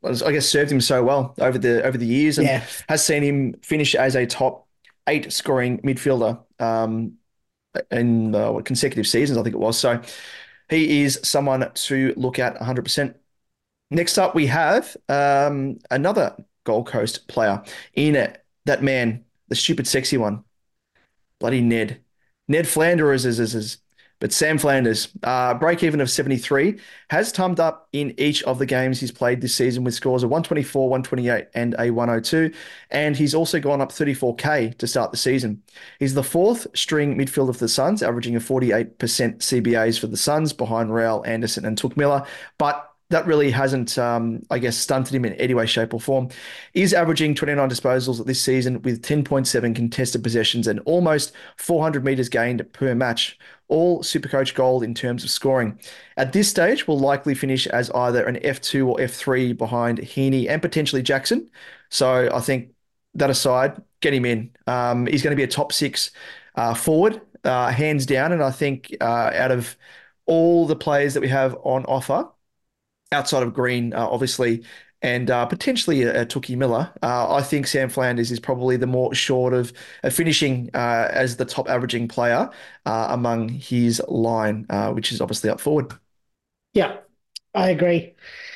I guess, served him so well over the over the years, and Yeah. has seen him finish as a top eight scoring midfielder um, in uh, consecutive seasons, I think it was. So he is someone to look at one hundred percent. Next up, we have um, another Gold Coast player in it. That man, the stupid, sexy one, bloody Ned. Ned Flanders is, is, is but Sam Flanders, uh, break even of seventy-three, has timed up in each of the games he's played this season with scores of one twenty-four, one twenty-eight, and a one oh two. And he's also gone up thirty-four K to start the season. He's the fourth string midfielder for the Suns, averaging a forty-eight percent C B As for the Suns behind Raul Anderson and Touk Miller. But that really hasn't, um, I guess, stunted him in any way, shape, or form. He's averaging twenty-nine disposals this season with ten point seven contested possessions and almost four hundred metres gained per match, all Supercoach gold in terms of scoring. At this stage, will likely finish as either an F two or F three behind Heaney and potentially Jackson. So I think that aside, get him in. Um, he's going to be a top six uh, forward, uh, hands down. And I think uh, out of all the players that we have on offer, outside of Green, uh, obviously, and uh, potentially a, a Tookie Miller, uh, I think Sam Flanders is probably the more assured of, of finishing uh, as the top averaging player uh, among his line, uh, which is obviously up forward. Yeah, I agree.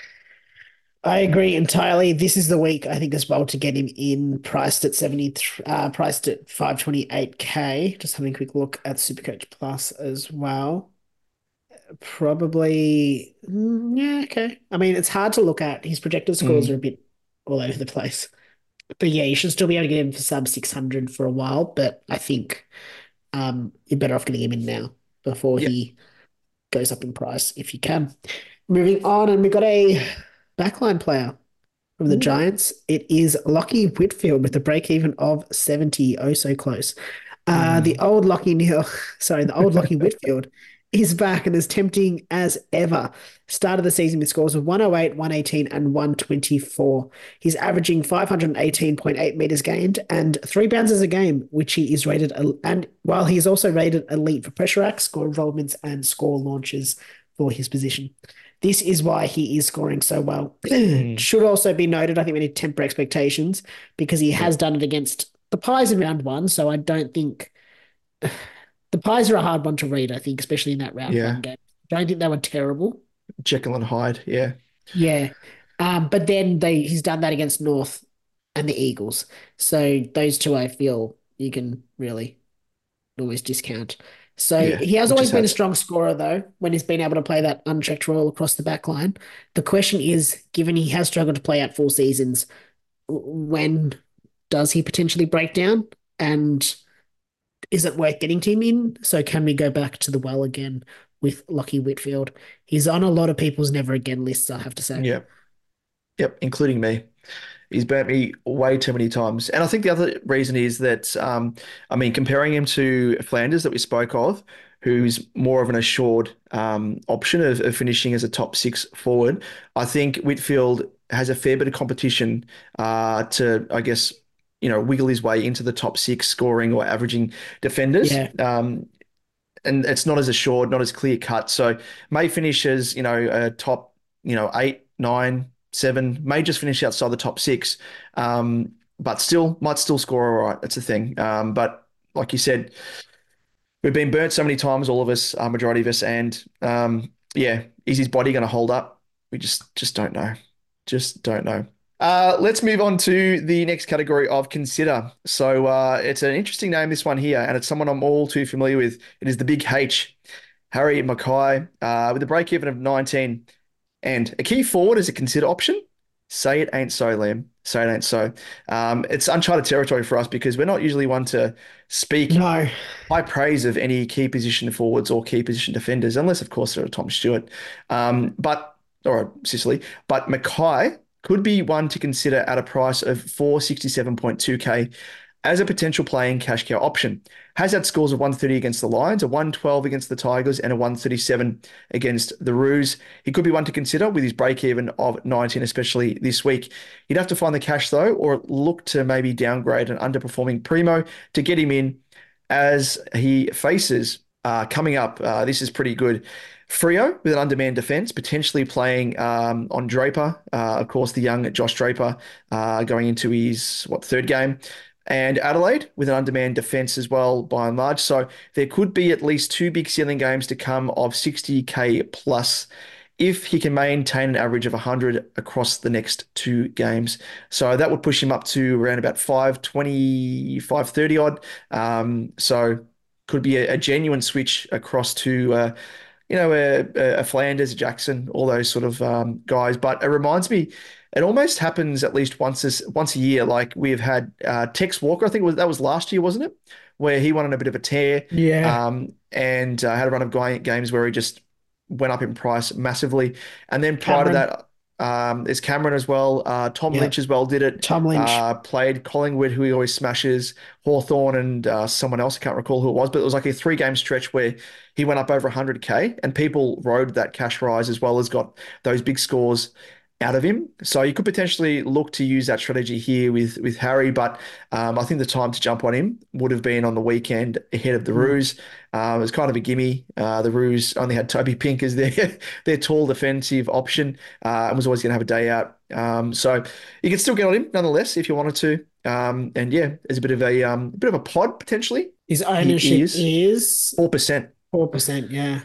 I agree entirely. This is the week, I think, as well, to get him in, priced at seventy, uh, priced at five twenty-eight K. Just having a quick look at Supercoach Plus as well. Probably, mm, yeah, okay. I mean, it's hard to look at. His projected scores Mm. are a bit all over the place. But yeah, you should still be able to get him for sub six hundred for a while. But I think um, you're better off getting him in now before Yep. he goes up in price, if you can. Moving on, and we've got a backline player from the Ooh. Giants. It is Lockie Whitfield with a break-even of seventy, oh so close. Uh, Mm. The old Lockie Neal, sorry, the old Lockie Whitfield is back and as tempting as ever. Started the season with scores of one oh eight, one eighteen, and one twenty-four. He's averaging five eighteen point eight meters gained and three bounces a game, which he is rated, and while he is also rated elite for pressure acts, score involvements, and score launches for his position. This is why he is scoring so well. Should also be noted, I think we need to temper expectations because he has done it against the Pies in round one, so I don't think... The Pies are a hard one to read, I think, especially in that round Yeah. one game. I don't think they were terrible. Jekyll and Hyde, yeah. Yeah. Um, but then they he's done that against North and the Eagles. So those two, I feel you can really always discount. So Yeah, he has which always is been a how- strong scorer, though, when he's been able to play that unchecked role across the back line. The question is, given he has struggled to play out full seasons, w- when does he potentially break down? And is it worth getting him in? So can we go back to the well again with Lockie Whitfield? He's on a lot of people's never again lists, I have to say. Yep. Yep, including me. He's burnt me way too many times. And I think the other reason is that, um, I mean, comparing him to Flanders that we spoke of, who's more of an assured um, option of, of finishing as a top six forward, I think Whitfield has a fair bit of competition uh, to, I guess, you know, wiggle his way into the top six scoring or averaging defenders. Yeah. Um, and it's not as assured, not as clear cut. So may finish as, you know, a top, you know, eight, nine, seven, may just finish outside the top six. Um, but still might still score all right. That's the thing. Um, but like you said, we've been burnt so many times, all of us, uh, majority of us. And um, yeah, is his body going to hold up? We just just don't know. Just don't know. Uh, let's move on to the next category of consider. So uh, it's an interesting name, this one here, and it's someone I'm all too familiar with. It is the Big H, Harry Mackay, uh, with a break-even of nineteen. And a key forward as a consider option. Say it ain't so, Liam. Say it ain't so. Um, it's uncharted territory for us because we're not usually one to speak No. high praise of any key position forwards or key position defenders, unless, of course, they're a Tom Stewart. Um, but, or a Sicily. But Mackay could be one to consider at a price of four sixty-seven point two K as a potential playing cash cow option. Has had scores of one thirty against the Lions, a one twelve against the Tigers, and a one thirty-seven against the Roos. He could be one to consider with his break-even of nineteen, especially this week. He'd have to find the cash, though, or look to maybe downgrade an underperforming Primo to get him in as he faces Uh, coming up, uh, this is pretty good. Freo with an undermanned defense, potentially playing um, on Draper. Uh, of course, the young Josh Draper uh, going into his, what, third game. And Adelaide with an undermanned defense as well, by and large. So there could be at least two big ceiling games to come of sixty K plus if he can maintain an average of one hundred across the next two games. So that would push him up to around about five twenty, five thirty odd. Um, so could be a, a genuine switch across to, uh, you know, a, a Flanders, a Jackson, all those sort of um, guys. But it reminds me, it almost happens at least once this, once a year. Like we've had uh, Tex Walker, I think it was, that was last year, wasn't it? Where he went on a bit of a tear. Yeah. Um, and uh, had a run of guy- games where he just went up in price massively. And then prior to Cameron. that, um, there's Cameron as well. Uh, Tom Yep. Lynch as well did it. Tom Lynch. Uh, played Collingwood, who he always smashes, Hawthorn and uh, someone else. I can't recall who it was, but it was like a three game stretch where he went up over one hundred K and people rode that cash rise as well as got those big scores out of him. So you could potentially look to use that strategy here with with Harry, but um, I think the time to jump on him would have been on the weekend ahead of the Roos. Uh, it was kind of a gimme. Uh, the Roos only had Toby Pink as their their tall defensive option uh, and was always going to have a day out. Um, so you can still get on him nonetheless if you wanted to. Um, and yeah, there's a bit of a um, bit of a pod potentially. His ownership is is four percent. four percent, yeah.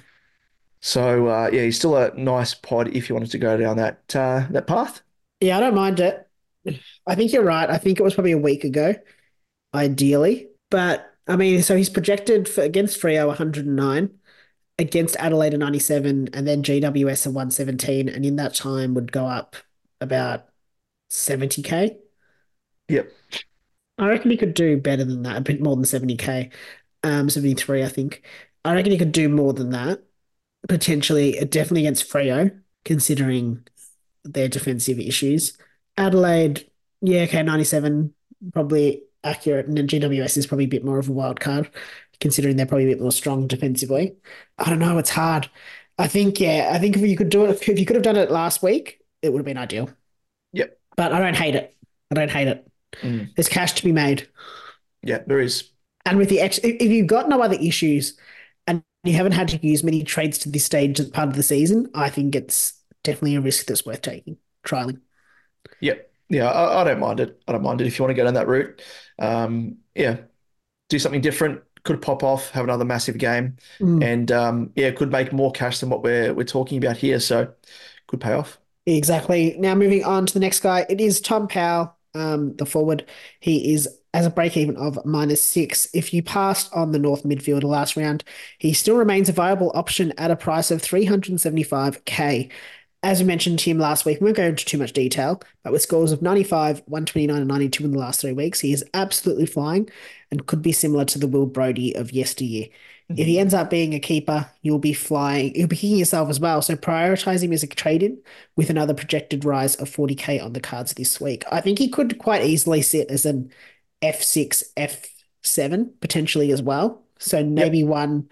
So uh, yeah, he's still a nice pod if you wanted to go down that uh, that path. Yeah, I don't mind it. I think you're right. I think it was probably a week ago, ideally. But I mean, so he's projected for against Freo one hundred nine, against Adelaide a ninety-seven, and then G W S a one seventeen, and in that time would go up about seventy K. Yep. I reckon he could do better than that, a bit more than seventy K. Um, seventy-three, I think. I reckon he could do more than that. Potentially, definitely against Freo, considering their defensive issues. Adelaide, yeah, okay, ninety-seven, probably accurate, and then G W S is probably a bit more of a wild card, considering they're probably a bit more strong defensively. I don't know, it's hard. I think, yeah, I think if you could do it, if you could have done it last week, it would have been ideal. Yep. But I don't hate it. I don't hate it. Mm. There's cash to be made. Yeah, there is. And with the ex, if you've got no other issues and you haven't had to use many trades to this stage as part of the season, I think it's definitely a risk that's worth taking, trialing. Yep. Yeah, I, I don't mind it. I don't mind it if you want to go down that route. Um, yeah, do something different. Could pop off, have another massive game, Mm. and um, yeah, could make more cash than what we're we're talking about here. So, could pay off. Exactly. Now moving on to the next guy, it is Tom Powell, um, the forward. He is as a break even of minus six. If you passed on the North midfielder last round, he still remains a viable option at a price of three hundred seventy-five K. As we mentioned to him last week, we won't go into too much detail, but with scores of ninety-five, one twenty-nine, and ninety-two in the last three weeks, he is absolutely flying and could be similar to the Will Brodie of yesteryear. If he ends up being a keeper, you'll be flying, you'll be kicking yourself as well. So prioritize him as a trade-in with another projected rise of forty K on the cards this week. I think he could quite easily sit as an F six, F seven potentially as well. So maybe yep. one,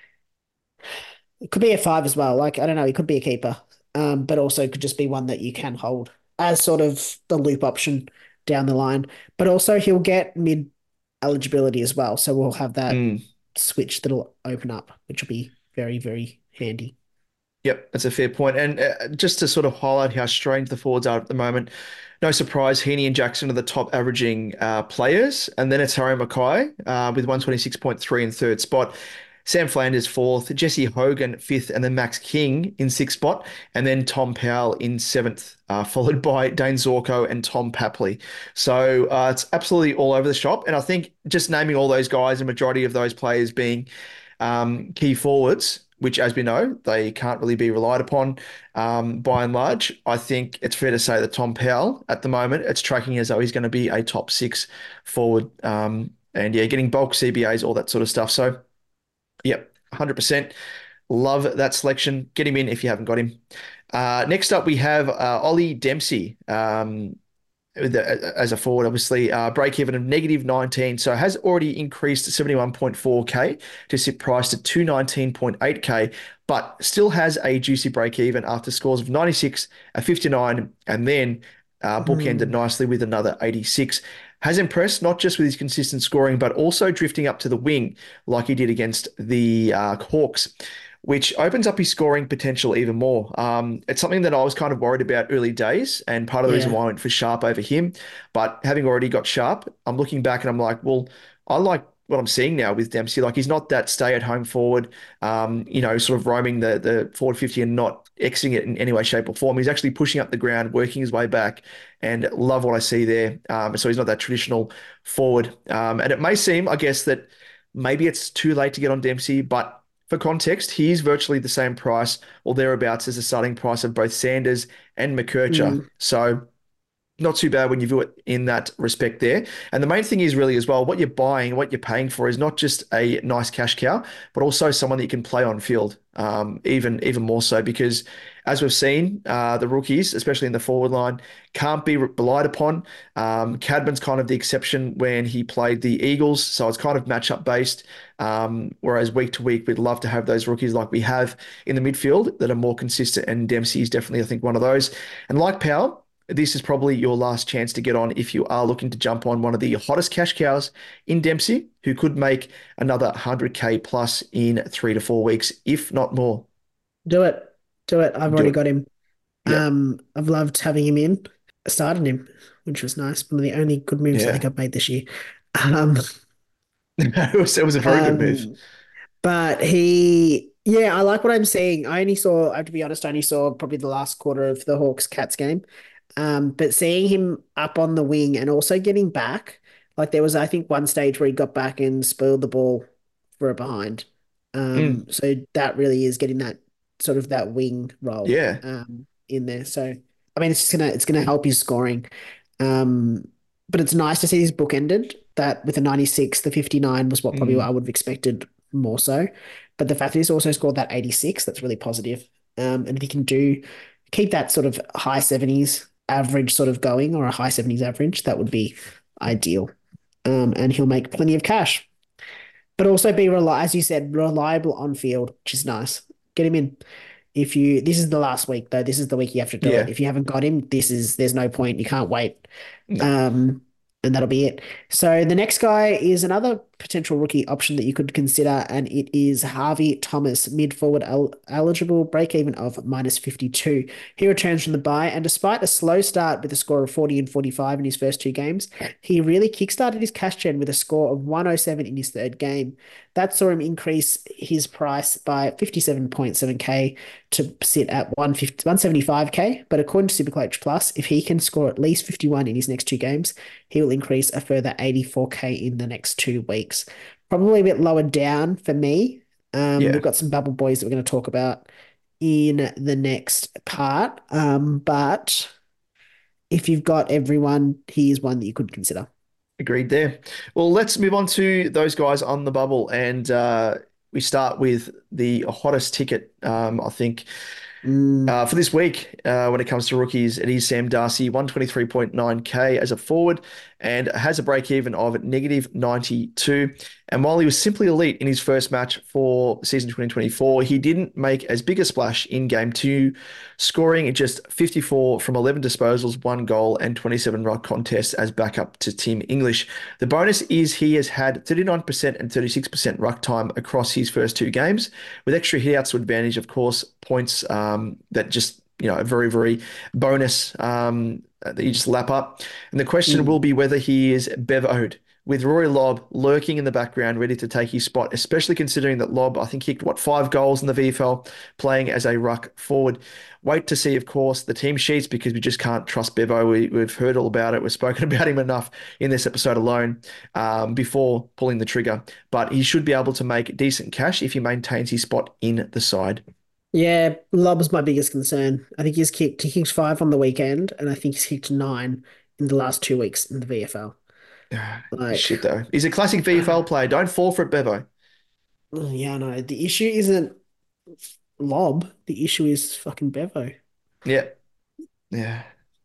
it could be a five as well. Like, I don't know, he could be a keeper, um, but also could just be one that you can hold as sort of the loop option down the line. But also he'll get mid eligibility as well. So we'll have that mm. switch that'll open up, which will be very, very handy. Yep, that's a fair point. And uh, just to sort of highlight how strange the forwards are at the moment, no surprise, Heaney and Jackson are the top averaging uh, players. And then it's Harry Mackay uh, with one twenty-six point three in third spot. Sam Flanders fourth, Jesse Hogan fifth, and then Max King in sixth spot. And then Tom Powell in seventh, uh, followed by Dane Zorko and Tom Papley. So uh, it's absolutely all over the shop. And I think just naming all those guys, a majority of those players being um, key forwards, which, as we know, they can't really be relied upon um, by and large. I think it's fair to say that Tom Powell, at the moment, it's tracking as though he's going to be a top six forward. Um, and, yeah, getting bulk C B As, all that sort of stuff. So, yep, one hundred percent. Love that selection. Get him in if you haven't got him. Uh, next up, we have uh, Ollie Dempsey. Um as a forward, obviously, uh, break even of negative nineteen. So has already increased seventy-one point four K to sit priced at two nineteen point eight K, but still has a juicy break even after scores of ninety-six, a fifty-nine, and then uh, bookended Mm. nicely with another eighty-six. Has impressed not just with his consistent scoring, but also drifting up to the wing like he did against the uh, Hawks, which opens up his scoring potential even more. Um, it's something that I was kind of worried about early days, and part of the reason Yeah. why I went for Sharp over him. But having already got Sharp, I'm looking back and I'm like, well, I like what I'm seeing now with Dempsey. Like he's not that stay-at-home forward, um, you know, sort of roaming the the forward fifty and not Xing it in any way, shape, or form. He's actually pushing up the ground, working his way back, and love what I see there. Um, so he's not that traditional forward. Um, and it may seem, I guess, that maybe it's too late to get on Dempsey, but for context, he's virtually the same price or thereabouts as the starting price of both Sanders and McKercher. Mm. So not too bad when you view it in that respect there. And the main thing is really as well, what you're buying, what you're paying for is not just a nice cash cow, but also someone that you can play on field, um, even even more so because as we've seen, uh, the rookies, especially in the forward line, can't be relied upon. Um, Cadman's kind of the exception when he played the Eagles, so it's kind of matchup based. Um, whereas week to week, we'd love to have those rookies like we have in the midfield that are more consistent, and Dempsey is definitely, I think, one of those. And like Powell, this is probably your last chance to get on if you are looking to jump on one of the hottest cash cows in Dempsey, who could make another one hundred K plus in three to four weeks, if not more. Do it. Do it. I've Do already it. got him. Yeah. Um, I've loved having him in. I started him, which was nice. One of the only good moves I Yeah. think I've made this year. Um, it, was, it was a very good move. um, but he, yeah, I like what I'm seeing. I only saw, I have to be honest, I only saw probably the last quarter of the Hawks Cats game. Um, but seeing him up on the wing and also getting back, like there was, I think, one stage where he got back and spoiled the ball for a behind. Mm, Um, so that really is getting that sort of that wing role yeah. um in there. So I mean, it's just gonna it's gonna help his scoring. Um, but it's nice to see his book ended. That with a ninety-six, the fifty-nine was what probably what Mm, I would have expected more so. But the fact that he's also scored that eighty-six, that's really positive. Um, and if he can do keep that sort of high seventies average sort of going or a high seventies average, that would be ideal. Um, and he'll make plenty of cash. But also be reli as you said, reliable on field, which is nice. Get him in. If you this is the last week though, this is the week you have to do it. yeah. If you haven't got him, this is there's no point. You can't wait. No. Um, and that'll be it. So the next guy is another potential rookie option that you could consider, and it is Harvey Thomas, mid forward el eligible, break even of minus fifty-two. He returns from the bye, and despite a slow start with a score of forty and forty-five in his first two games, he really kickstarted his cash gen with a score of one oh seven in his third game. That saw him increase his price by fifty-seven point seven K to sit at one seventy-five K. But according to Supercoach Plus, if he can score at least fifty-one in his next two games, he will increase a further eighty-four K in the next two weeks. Probably a bit lower down for me. Um, Yeah. We've got some bubble boys that we're going to talk about in the next part. Um, but if you've got everyone, here's one that you could consider. Agreed there. Well, let's move on to those guys on the bubble. And uh, we start with the hottest ticket, um, I think, Mm. uh, for this week uh, when it comes to rookies. It is Sam Darcy, one twenty-three point nine K as a forward and has a break even of negative ninety-two. And while he was simply elite in his first match for season twenty twenty-four, he didn't make as big a splash in game two, scoring just fifty-four from eleven disposals, one goal, and twenty-seven ruck contests as backup to Tim English. The bonus is he has had thirty-nine percent and thirty-six percent ruck time across his first two games, with extra hitouts to advantage, of course, points um, that just, you know, a very, very bonus um, that you just lap up. And the question Mm. will be whether he is Bevo'd, with Rory Lobb lurking in the background, ready to take his spot, especially considering that Lobb, I think, kicked, what, five goals in the V F L, playing as a ruck forward. Wait to see, of course, the team sheets, because we just can't trust Bevo. We, we've heard all about it. We've spoken about him enough in this episode alone um, before pulling the trigger. But he should be able to make decent cash if he maintains his spot in the side. Yeah, Lob was my biggest concern. I think he's kicked, he kicked five on the weekend, and I think he's kicked nine in the last two weeks in the V F L. Like, Shit, though. He's a classic V F L player. Don't fall for it, Bevo. yeah, no, the issue isn't Lob. The issue is fucking Bevo. Yeah. Yeah.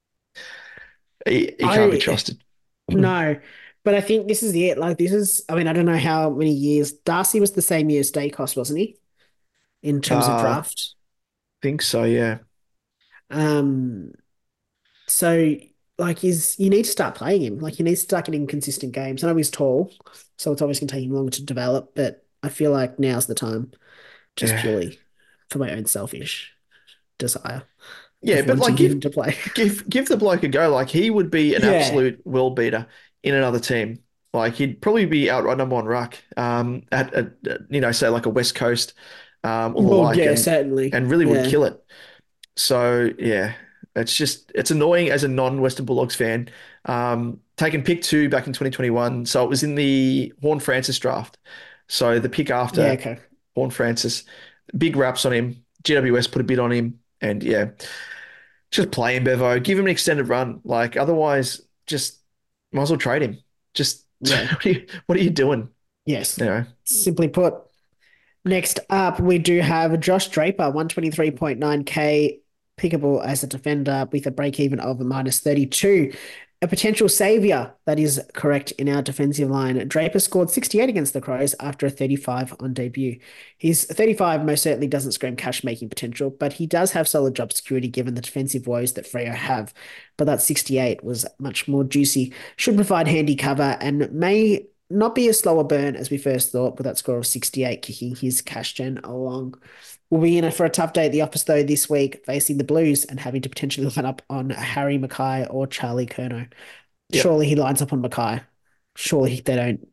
He, he can't be I trusted. no, but I think this is it. Like, this is, I mean, I don't know how many years. Darcy was the same year as Dacos, wasn't he? In terms of Uh, draft. think so, yeah. Um, so like he's you need to start playing him. Like he needs to start getting consistent games. I know he's tall, so it's obviously going to take him longer to develop, but I feel like now's the time, just Yeah. purely for my own selfish desire. Yeah, of but wanting like give him to play. give give the bloke a go. Like he would be an Yeah. absolute world beater in another team. Like he'd probably be outright number one ruck. Um, at, at at, you know, say like a West Coast, um, or the Well, like, yeah, and certainly. and really would Yeah. kill it. So yeah, it's just it's annoying as a non-Western Bulldogs fan. Um, taking pick two back in twenty twenty-one, so it was in the Horn Francis draft. So the pick Yeah, after okay. Horn Francis, big raps on him. G W S put a bid on him, and yeah, just play him, Bevo. Give him an extended run. Like otherwise, just might as well trade him. Just Yeah. what are you, what are you doing? Yes. You know, Simply put. Next up, we do have Josh Draper, one twenty-three point nine K, pickable as a defender with a break even of a minus thirty-two. A potential savior, that is correct, in our defensive line. Draper scored sixty-eight against the Crows after a thirty-five on debut. His thirty-five most certainly doesn't scream cash-making potential, but he does have solid job security given the defensive woes that Freo have. But that sixty-eight was much more juicy. Should provide handy cover and may not be a slower burn as we first thought, with that score of sixty-eight kicking his cash gen along. We'll be in it for a tough day at the office, though, this week, facing the Blues and having to potentially line up on Harry Mackay or Charlie Curnow. Yep. Surely he lines up on Mackay. Surely they don't.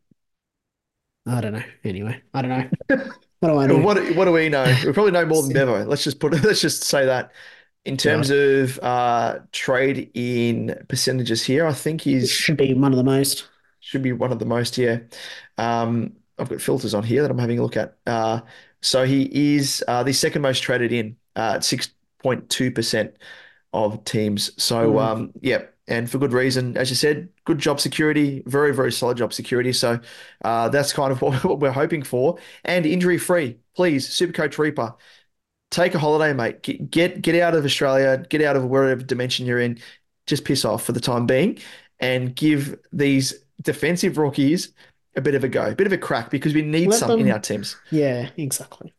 I don't know. Anyway, I don't know. What do I know? what what do we know? We probably know more than Bevo. Let's just put let's just say that. In terms of uh, trade in percentages here, I think It he's should be one of the most. should be one of the most. Yeah, um, I've got filters on here that I'm having a look at. Uh, so he is uh, the second most traded in uh, at six point two percent of teams. So Mm. um, yeah, and for good reason, as you said, good job security, very very solid job security. So uh, that's kind of what, what we're hoping for, and injury free. Please, Supercoach Reaper, take a holiday, mate. Get, get get out of Australia, get out of wherever dimension you're in. Just piss off for the time being, and give these defensive rookies a bit of a go, a bit of a crack, because we need Let some in them- our teams. Yeah, exactly.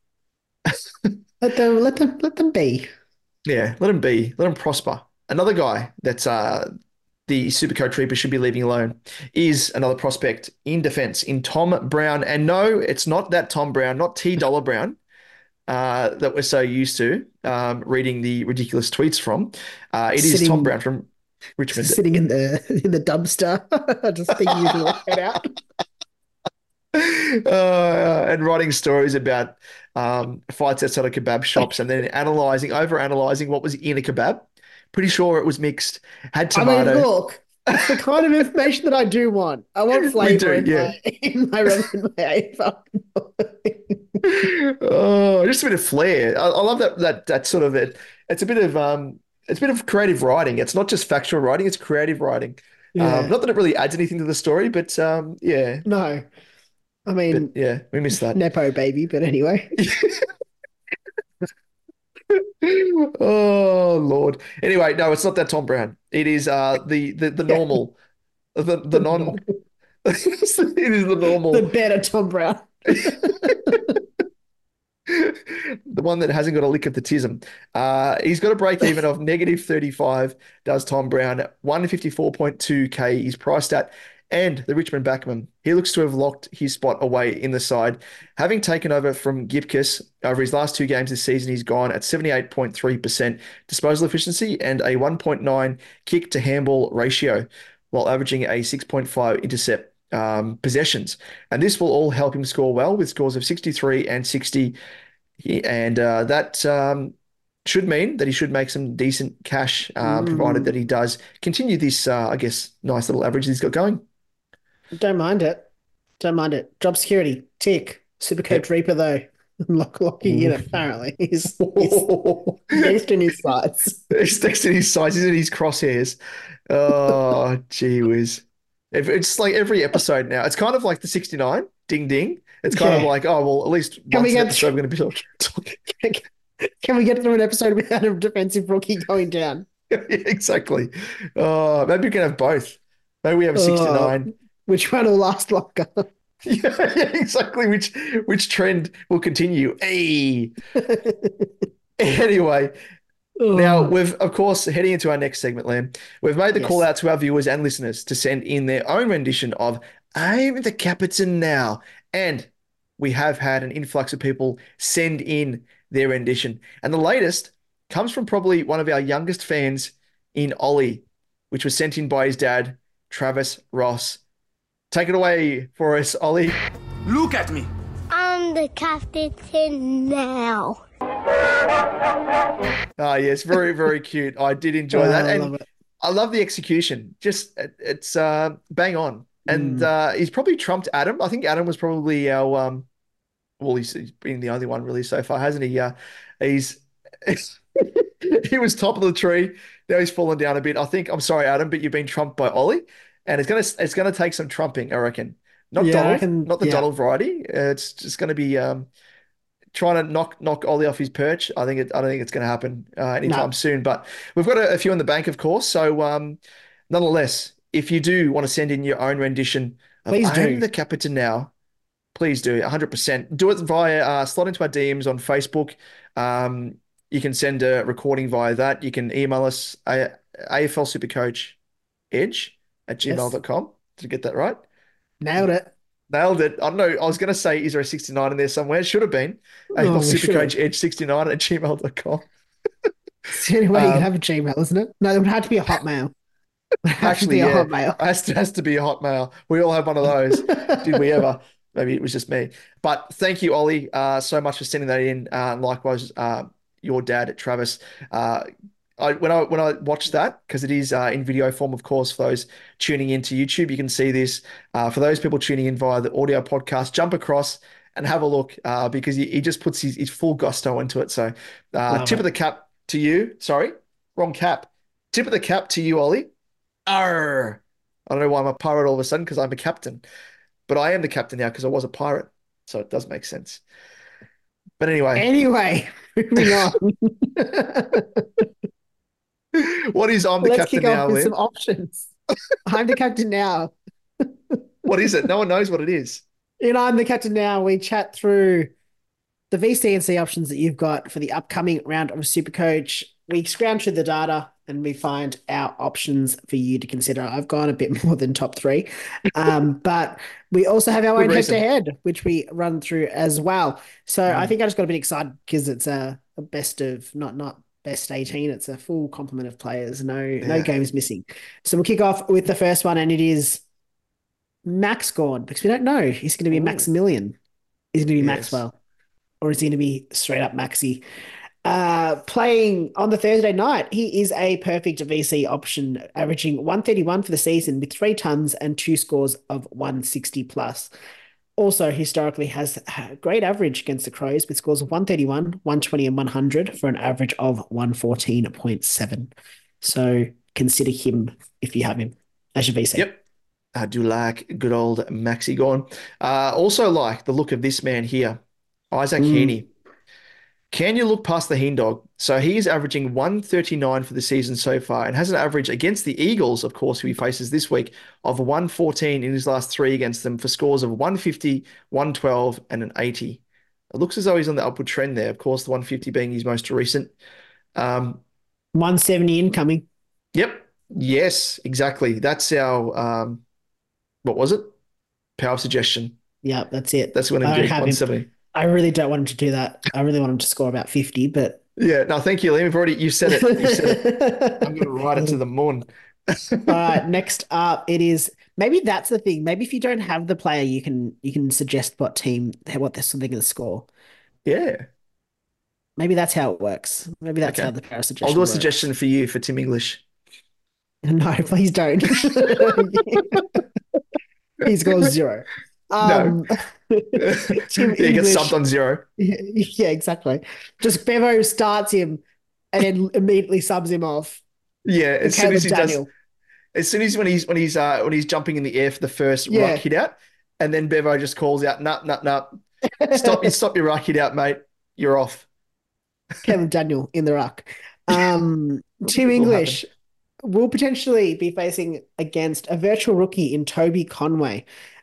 let them let them let them be. Yeah, let him be, let him prosper. Another guy that's uh, the Supercoach Reaper should be leaving alone is another prospect in defense, in Tom Brown. And no, it's not that Tom Brown, not T Dollar Brown. Uh, that we're so used to um, reading the ridiculous tweets from. Uh, it is Sitting- Tom Brown from Richmond. Sitting in the in the dumpster, just thinking you'd let it out. Uh, and writing stories about um, fights outside of kebab shops, and then analyzing, over analyzing what was in a kebab. Pretty sure it was mixed, had I mean, tomato. look, it's the kind of information that I do want. I want We flavor do, in, yeah. my, in my in my A F L. Oh, just a bit of flair. I, I love that that that sort of it. It's a bit of um, it's a bit of creative writing. It's not just factual writing; it's creative writing. Yeah. Um, not that it really adds anything to the story, but um, yeah, No, I mean, but yeah, we missed that. Nepo baby, but anyway. Oh Lord. Anyway, no, it's not that Tom Brown. It is uh the the the normal, the the non. It is the normal. The better Tom Brown. The one that hasn't got a lick of the tism. Uh, he's got a break even of negative thirty-five, does Tom Brown. one fifty-four point two K he's priced at. And the Richmond backman, he looks to have locked his spot away in the side. Having taken over from Gipkiss over his last two games this season, he's gone at seventy-eight point three percent disposal efficiency and a one point nine kick to handball ratio, while averaging a six point five intercept um, possessions. And this will all help him score well with scores of sixty-three and sixty. He- And uh, that um, should mean that he should make some decent cash, um, provided that he does continue this, uh, I guess, nice little average he's got going. Don't mind it. Don't mind it. Job security, tick. Supercoach Reaper, though. Lock, locking in, apparently. He's, he's next in his sights. He's next to his size, he's in his crosshairs. Oh, gee whiz. If- It's like every episode now. It's kind of like the sixty-nine, ding ding. It's kind of Yeah. like, oh, well, at least Can once we an get episode we're going to be talking. Can we get through an episode without a defensive rookie going down? Yeah, exactly. Oh, maybe we can have both. Maybe we have a sixty-nine. Which one will last longer? Yeah, yeah, exactly. Which which trend will continue? Hey. Anyway, Now, Oh, we've, of course, heading into our next segment, Liam, we've made the call yes. out to our viewers and listeners to send in their own rendition of I'm the Captain Now. And we have had an influx of people send in their rendition. And the latest comes from probably one of our youngest fans in Ollie, which was sent in by his dad, Travis Ross. Take it away for us, Ollie. Look at me. I'm the captain now. Ah, yes, very, very cute. I did enjoy Oh, that. I And love it. I love the execution. Just it- it's uh, bang on. And Mm. uh, he's probably trumped Adam. I think Adam was probably our um well, he's, he's been the only one really so far, hasn't he? Uh, he's he was top of the tree. Now he's fallen down a bit. I think I'm sorry, Adam, but you've been trumped by Ollie, and it's gonna it's gonna take some trumping, I reckon. Not Yeah, I Donald, reckon- not the yeah. Donald variety. Uh, it's just gonna be um trying to knock knock Ollie off his perch. I think it, I don't think it's going to happen uh, anytime No. soon. But we've got a, a few in the bank, of course. So um, nonetheless, if you do want to send in your own rendition of Please do. I'm the Captain Now, please do one hundred percent. Do it via uh, slot into our D Ms on Facebook. Um, you can send a recording via that. You can email us a, AFLSupercoach Edge at Yes. gmail dot com. Did you get that right? Nailed it. Nailed it. I don't know. I was going to say, is there a sixty-nine in there somewhere? Should have been. Oh, we should Supercoach have. Edge sixty-nine at gmail dot com. It's the only way you Um, can have a Gmail, isn't it? No, it would have to be a Hotmail. It would have to Actually, be a yeah. Hotmail. It has to, has to be a Hotmail. We all have one of those. Did we ever? Maybe it was just me. But thank you, Ollie, uh, so much for sending that in. Uh, and likewise, uh, your dad, Travis. Uh, I, when I when I watched that, because it is uh, in video form, of course, for those tuning into YouTube, you can see this. Uh, for those people tuning in via the audio podcast, jump across and have a look uh, because he, he just puts his, his full gusto into it. So, uh, Love tip it. of the cap to you. Sorry, wrong cap. Tip of the cap to you, Ollie. Arr. I don't know why I'm a pirate all of a sudden because I'm a captain, but I am the captain now because I was a pirate. So it does make sense. But anyway, Anyway, moving on. what is I'm the Let's captain kick off now, with Liam? some options. I'm the captain now. What is it? No one knows what it is. In I'm the captain now, we chat through the V C and C options that you've got for the upcoming round of Supercoach. We scrounge through the data and we find our options for you to consider. I've gone a bit more than top three, um, but we also have our Good own reason. head-to-head, which we run through as well. So Mm. I think I just got a bit excited because it's a, a best of not not best eighteen. It's a full complement of players. No no Yeah. games missing. So we'll kick off with the first one, and it is Max Gord, because we don't know. Is he going to be Ooh. Maximilian? Is he going to be Yes. Maxwell? Or is he going to be straight up Maxi? Uh, playing on the Thursday night, he is a perfect V C option, averaging one thirty-one for the season with three tons and two scores of one sixty plus. Also, historically has a great average against the Crows with scores of one thirty-one, one twenty, and one hundred for an average of one fourteen point seven. So consider him if you have him as your V C. Yep. I do like good old Maxi Gorn. Uh, also like the look of this man here, Isaac Mm. Heaney. Can you look past the Heen Dog? So he is averaging one thirty-nine for the season so far and has an average against the Eagles, of course, who he faces this week, of one fourteen in his last three against them for scores of one fifty, one twelve, and an eighty. It looks as though he's on the upward trend there. Of course, the one fifty being his most recent. Um, one seventy incoming. Yep. Yes, exactly. That's our, um, what was it? Power suggestion. Yeah, that's it. That's when I he don't did have him. one seventy. I really don't want him to do that. I really want him to score about fifty, but Yeah, no, thank you, Liam. You've already, you said it. You said it. I'm going to write it to the moon. All right, next up, it is maybe that's the thing. Maybe if you don't have the player, you can you can suggest what team what they're something going to score. Yeah. Maybe that's how it works. Maybe that's Okay. how the power suggestion I'll do a works. suggestion for you for Tim English. No, please don't. He scores zero. Um, Tim Yeah, he gets English- subbed on zero. Yeah, exactly. Just Bevo starts him and then immediately subs him off. Yeah, And as soon Caleb as he Daniel. does, as soon as when he's when he's uh when he's jumping in the air for the first Yeah. ruck hit out, and then Bevo just calls out, "Nut, nut, nut! Stop! You stop your ruck hit out, mate. You're off." Caleb Daniel in the ruck. Um, Tim Will English will potentially be facing against a virtual rookie in Toby Conway.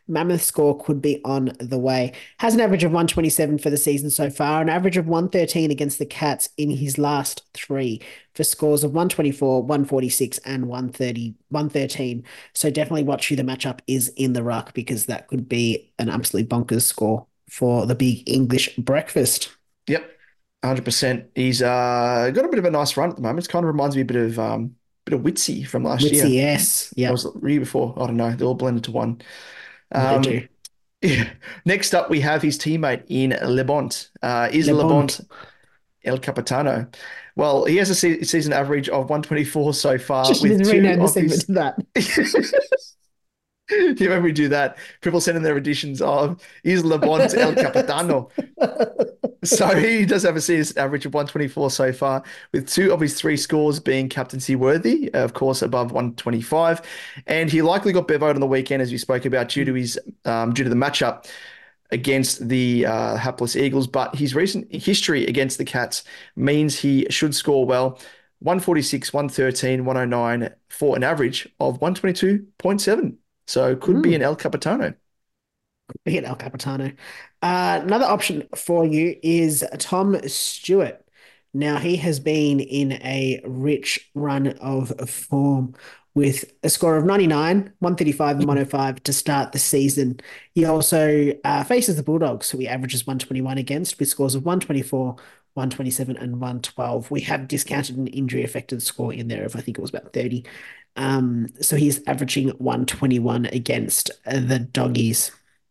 Mammoth score could be on the way. Has an average of one twenty-seven for the season so far, an average of one thirteen against the Cats in his last three for scores of one twenty-four, one forty-six, and one thirty, one thirteen. So definitely watch who the matchup is in the ruck because that could be an absolutely bonkers score for the big English breakfast. Yep, one hundred percent. He's uh, got a bit of a nice run at the moment. It kind of reminds me a bit of um, bit of Witsy from last Witsy, year. yes. Yeah. That was the year before. I don't know. They all blended to one. Um, they do. Yeah. Next up, we have his teammate in Lebont. Uh, is Lebont. Lebont El Capitano? Well, he has a se- season average of one twenty-four so far. Just with two rename the of segment his... to that. Yeah, when we do that, people send in their editions of is Lebont El Capitano. So he does have a season average of one twenty-four so far, with two of his three scores being captaincy worthy, of course, above one twenty-five. And he likely got bevoed on the weekend, as we spoke about, due to his um, due to the matchup against the uh, hapless Eagles. But his recent history against the Cats means he should score well. one forty-six, one thirteen, one oh nine for an average of one twenty-two point seven. So could mm. be an El Capitano. Could be an El Capitano. Uh, another option for you is Tom Stewart. Now, he has been in a rich run of form with a score of ninety-nine, one thirty-five, and one oh five to start the season. He also uh, faces the Bulldogs, who he averages one twenty-one against, with scores of one twenty-four, one twenty-seven, and one twelve. We have discounted an injury-affected score in there of, I think it was about thirty. Um, so he's averaging one twenty-one against the Doggies.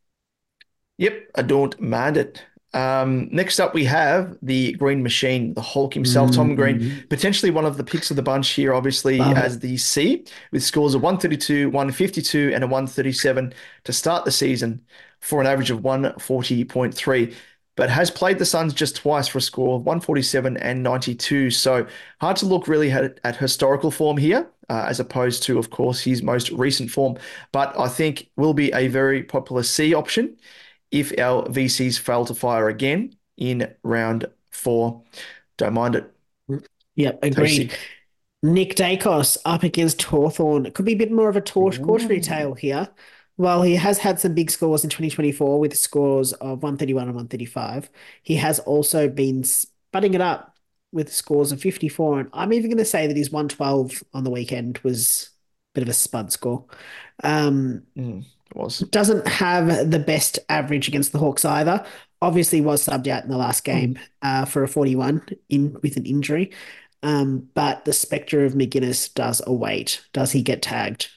Yep, I don't mind it. Um, next up, we have the Green Machine, the Hulk himself, mm-hmm. Tom Green, potentially one of the picks of the bunch here, obviously, wow. as the C, with scores of one thirty-two, one fifty-two, and a one thirty-seven to start the season for an average of one forty point three, but has played the Suns just twice for a score of one forty-seven and ninety-two. So hard to look really at, at historical form here, uh, as opposed to, of course, his most recent form. But I think will be a very popular C option if our V Cs fail to fire again in round four. Don't mind it. Yep, agreed. Tasty. Nick Dacos up against Hawthorn. It could be a bit more of a tor- cautionary tale here. While he has had some big scores in twenty twenty-four with scores of one thirty-one and one thirty-five, he has also been sputting it up with scores of fifty-four. And I'm even going to say that his one twelve on the weekend was a bit of a spud score. Um, mm, it was. Doesn't have the best average against the Hawks either. Obviously was subbed out in the last game uh, for a forty-one in with an injury. Um, but the spectre of McGuinness does await. Does he get tagged?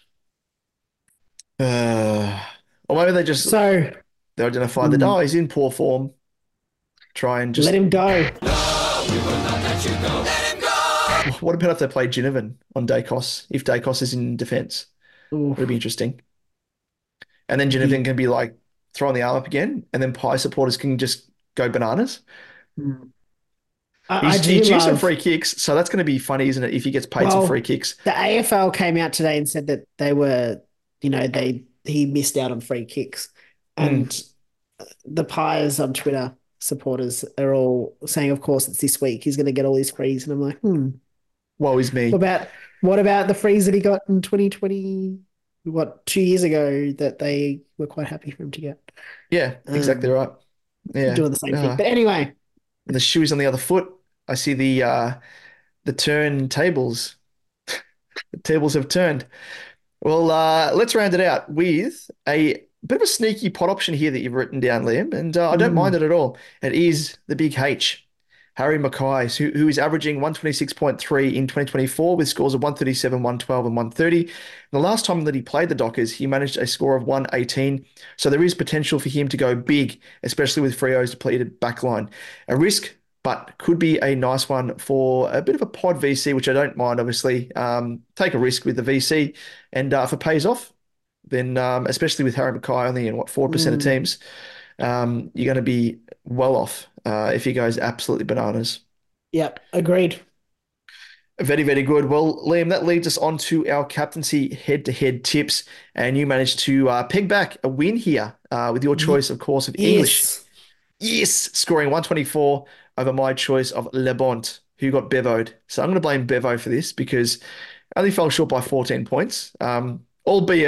Uh, or maybe they just so they identify mm. that oh he's in poor form. Try and just let him go. No, we will not let you go. Let him go. What about if they play Ginnivan on Dacos? If Dacos is in defense, it'd be interesting. And then Ginnivan yeah. can be like throwing the arm up again, and then Pie supporters can just go bananas. Mm. I, he's, I he love... some free kicks, so that's going to be funny, isn't it? If he gets paid well, some free kicks. The A F L came out today and said that they were. You know, they he missed out on free kicks. And mm. the Pies on Twitter supporters are all saying, of course, it's this week. He's going to get all his frees. And I'm like, hmm. Woe is me. What about, what about the frees that he got in twenty twenty, what, two years ago that they were quite happy for him to get? Yeah, exactly um, right. Yeah. Doing the same uh, thing. But anyway. And the shoes on the other foot. I see the uh, the turn tables. The tables have turned. Well, uh, let's round it out with a bit of a sneaky pot option here that you've written down, Liam, and uh, I don't mm. mind it at all. It is the big H, Harry Mackay, who, who is averaging one twenty-six point three in twenty twenty-four with scores of one thirty-seven, one twelve, and one thirty. And the last time that he played the Dockers, he managed a score of one eighteen, so there is potential for him to go big, especially with Freo's depleted backline. A risk, but could be a nice one for a bit of a pod V C, which I don't mind, obviously. Um, take a risk with the V C, and uh, if it pays off, then um, especially with Harry Mackay only in, what, four percent mm. of teams, um, you're going to be well off uh, if he goes absolutely bananas. Yep, agreed. Very, very good. Well, Liam, that leads us on to our captaincy head-to-head tips, and you managed to uh, peg back a win here uh, with your choice, of course, of yes. English. Yes, scoring one twenty-four over my choice of Lebont, who got bevoed. So I'm going to blame Bevo for this because I only fell short by fourteen points, um, albeit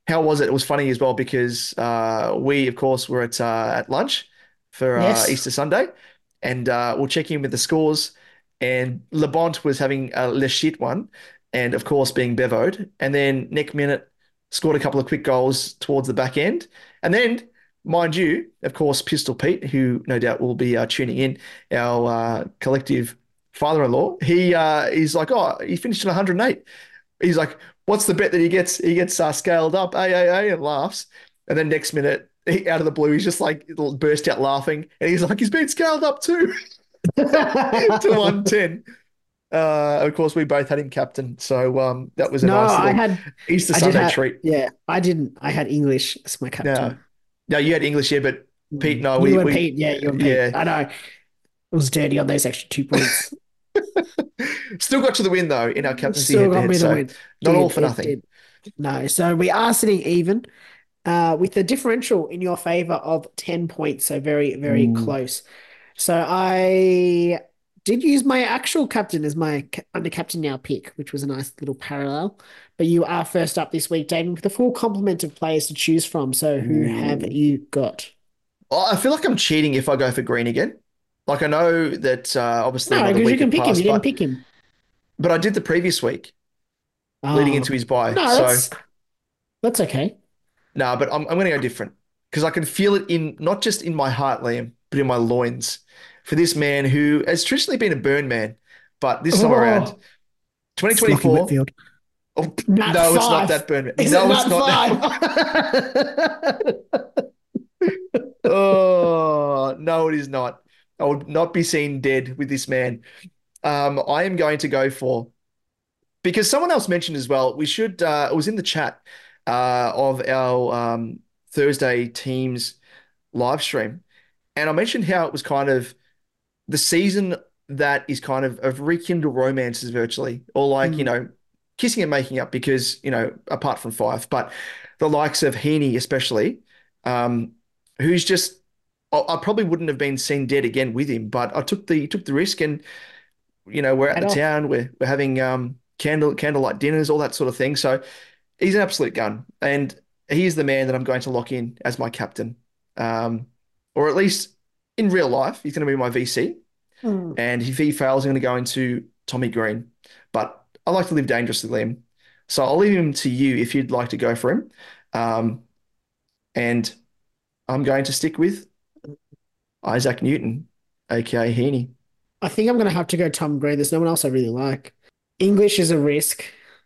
How was it? It was funny as well because uh, we, of course, were at uh, at lunch for uh, Yes. Easter Sunday, and uh, we'll check in with the scores. And Labont was having a le shit one, and of course being bevoed. And then Nick Minute scored a couple of quick goals towards the back end, and then, mind you, of course, Pistol Pete, who no doubt will be uh, tuning in, our uh, collective father-in-law. He uh, he's like, oh, he finished at one hundred eight. He's like, what's the bet that he gets? He gets uh, scaled up, a a a, and laughs. And then next minute, he, out of the blue, he's just like burst out laughing, and he's like, he's been scaled up too to one ten. Uh, of course, we both had him captain, so um, that was a No, nice I little had Easter I did Sunday have, treat. yeah, I didn't. I had English as my No, captain. no, you had English here, but Pete, no, You we, and we Pete, yeah, you and Pete. yeah, I know. It was dirty on those extra two points. still got to the win though in our captaincy Still got head-to-head, me the so win. not Did, all for it nothing. did. No, so we are sitting even uh, with the differential in your favor of ten points. So very, very Ooh. close. So I did use my actual captain as my ca- under captain now pick, which was a nice little parallel. But you are first up this week, Damon, with a full complement of players to choose from. So who have Ooh. you got? Well, I feel like I'm cheating if I go for Green again. Like I know that uh, obviously No, another because you week can had pick him. passed, You didn't but pick him. but I did the previous week leading Oh, into his bye. no, So that's that's okay. no, but I'm I'm going to go different because I can feel it in not just in my heart, Liam, but in my loins for this man who has traditionally been a burn man, but this time around, Oh, it's Lockie twenty twenty-four. Whitfield. Oh, Nat no, it's not five. that burn man. Is No, it it's Nat not that. five? Oh, no, it is not. I would not be seen dead with this man. Um, I am going to go for because someone else mentioned as well. We should. Uh, it was in the chat uh, of our um, Thursday teams live stream, and I mentioned how it was kind of the season that is kind of of rekindle romances virtually, or like you Mm. know, kissing and making up because you know, apart from Fife, but the likes of Heaney especially, um, who's just. I I probably wouldn't have been seen dead again with him, but I took the took the risk, and you know we're at Head the off. town, we're we're having um candle candlelight dinners, all that sort of thing. So he's an absolute gun, and he's the man that I'm going to lock in as my captain, um, or at least in real life, he's going to be my V C. Mm. And if he fails, I'm going to go into Tommy Green. But I like to live dangerously, Liam. So I'll leave him to you if you'd like to go for him. Um, and I'm going to stick with Isaac Newton, aka Heaney. I think I'm going to have to go Tom Green. There's no one else I really like. English is a risk.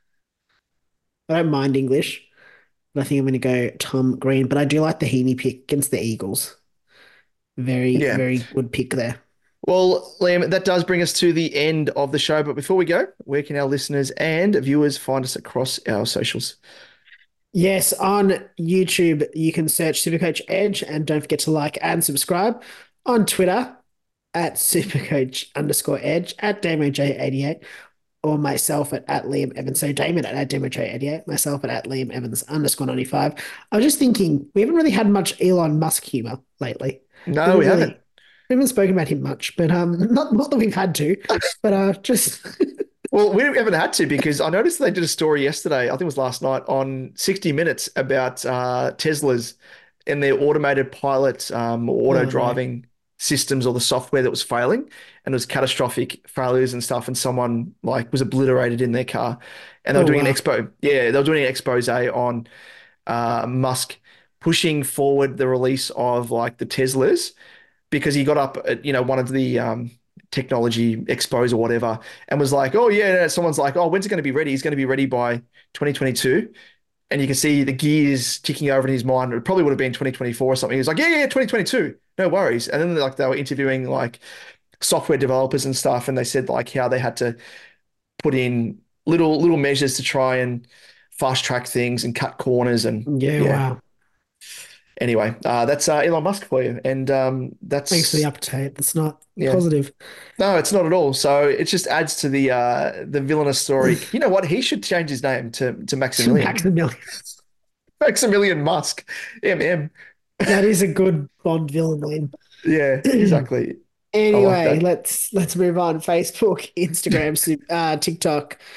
I don't mind English, but I think I'm going to go Tom Green. But I do like the Heaney pick against the Eagles. Very, Yeah. very good pick there. Well, Liam, that does bring us to the end of the show. But before we go, where can our listeners and viewers find us across our socials? Yes, on YouTube, you can search Supercoach Edge and don't forget to like and subscribe. On Twitter, at Supercoach underscore Edge, at Damo J eighty-eight, or myself at, at Liam Evans. So Damon at, at Damo J eighty-eight, myself at, at Liam Evans underscore ninety-five. I was just thinking, we haven't really had much Elon Musk humor lately. No, we really, haven't. We haven't spoken about him much, but um, not not that we've had to, but uh, just Well, we haven't had to because I noticed they did a story yesterday, I think it was last night, on sixty minutes about uh, Teslas and their automated pilot um, or auto Oh, no. driving systems or the software that was failing, and it was catastrophic failures and stuff, and someone like was obliterated in their car, and they were Oh, doing an wow. expo. Yeah, they were doing an expose on uh, Musk pushing forward the release of like the Teslas because he got up at, you know, one of the um, technology expos or whatever and was like, oh, yeah, someone's like, oh, when's it going to be ready? He's going to be ready by twenty twenty-two. And you can see the gears ticking over in his mind. It probably would have been twenty twenty-four or something. He was like, yeah, yeah, twenty twenty-two. No worries. And then like they were interviewing like software developers and stuff. And they said like how they had to put in little, little measures to try and fast track things and cut corners. And Yeah, wow. Anyway, uh, that's uh, Elon Musk for you. And um, that's Thanks for the update. That's not Yeah. positive. No, it's not at all. So it just adds to the uh, the villainous story. You know what? He should change his name to to Maximilian. Maximilian. Maximilian Musk. M M. That is a good Bond villain name. Yeah, exactly. Anyway, that. let's let's move on. Facebook, Instagram, Sup- uh, TikTok,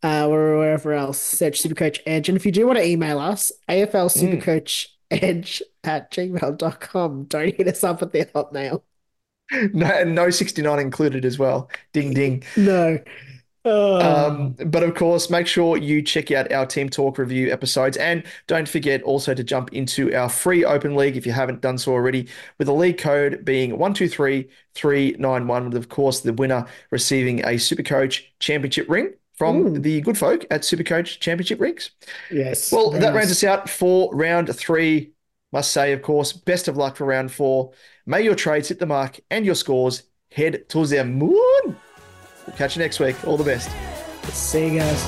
uh, or wherever else. Search Supercoach Edge. And if you do want to email us, A F L Supercoach Edge at gmail dot com. Don't hit us up at the Hotmail. No, no sixty-nine included as well. Ding, ding. No. Oh. Um, but of course, make sure you check out our Team Talk review episodes, and don't forget also to jump into our free open league if you haven't done so already, with the league code being one two three three nine one, with of course the winner receiving a Supercoach Championship ring from Ooh. the good folk at Supercoach Championship Rings. Yes. Well, that nice. rounds us out for round three. Must say, of course, best of luck for round four. May your trades hit the mark and your scores head towards their moon. We'll catch you next week. All the best. See you guys.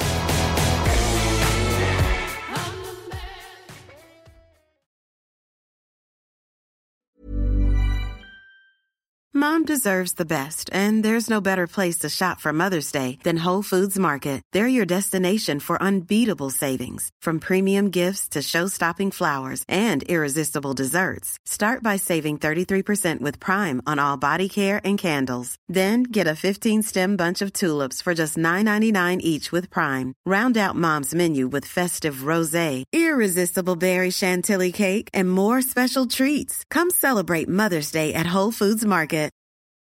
Mom deserves the best, and there's no better place to shop for Mother's Day than Whole Foods Market. They're your destination for unbeatable savings, from premium gifts to show-stopping flowers and irresistible desserts. Start by saving thirty-three percent with Prime on all body care and candles. Then get a fifteen-stem bunch of tulips for just nine ninety-nine each with Prime. Round out Mom's menu with festive rosé, irresistible berry chantilly cake, and more special treats. Come celebrate Mother's Day at Whole Foods Market.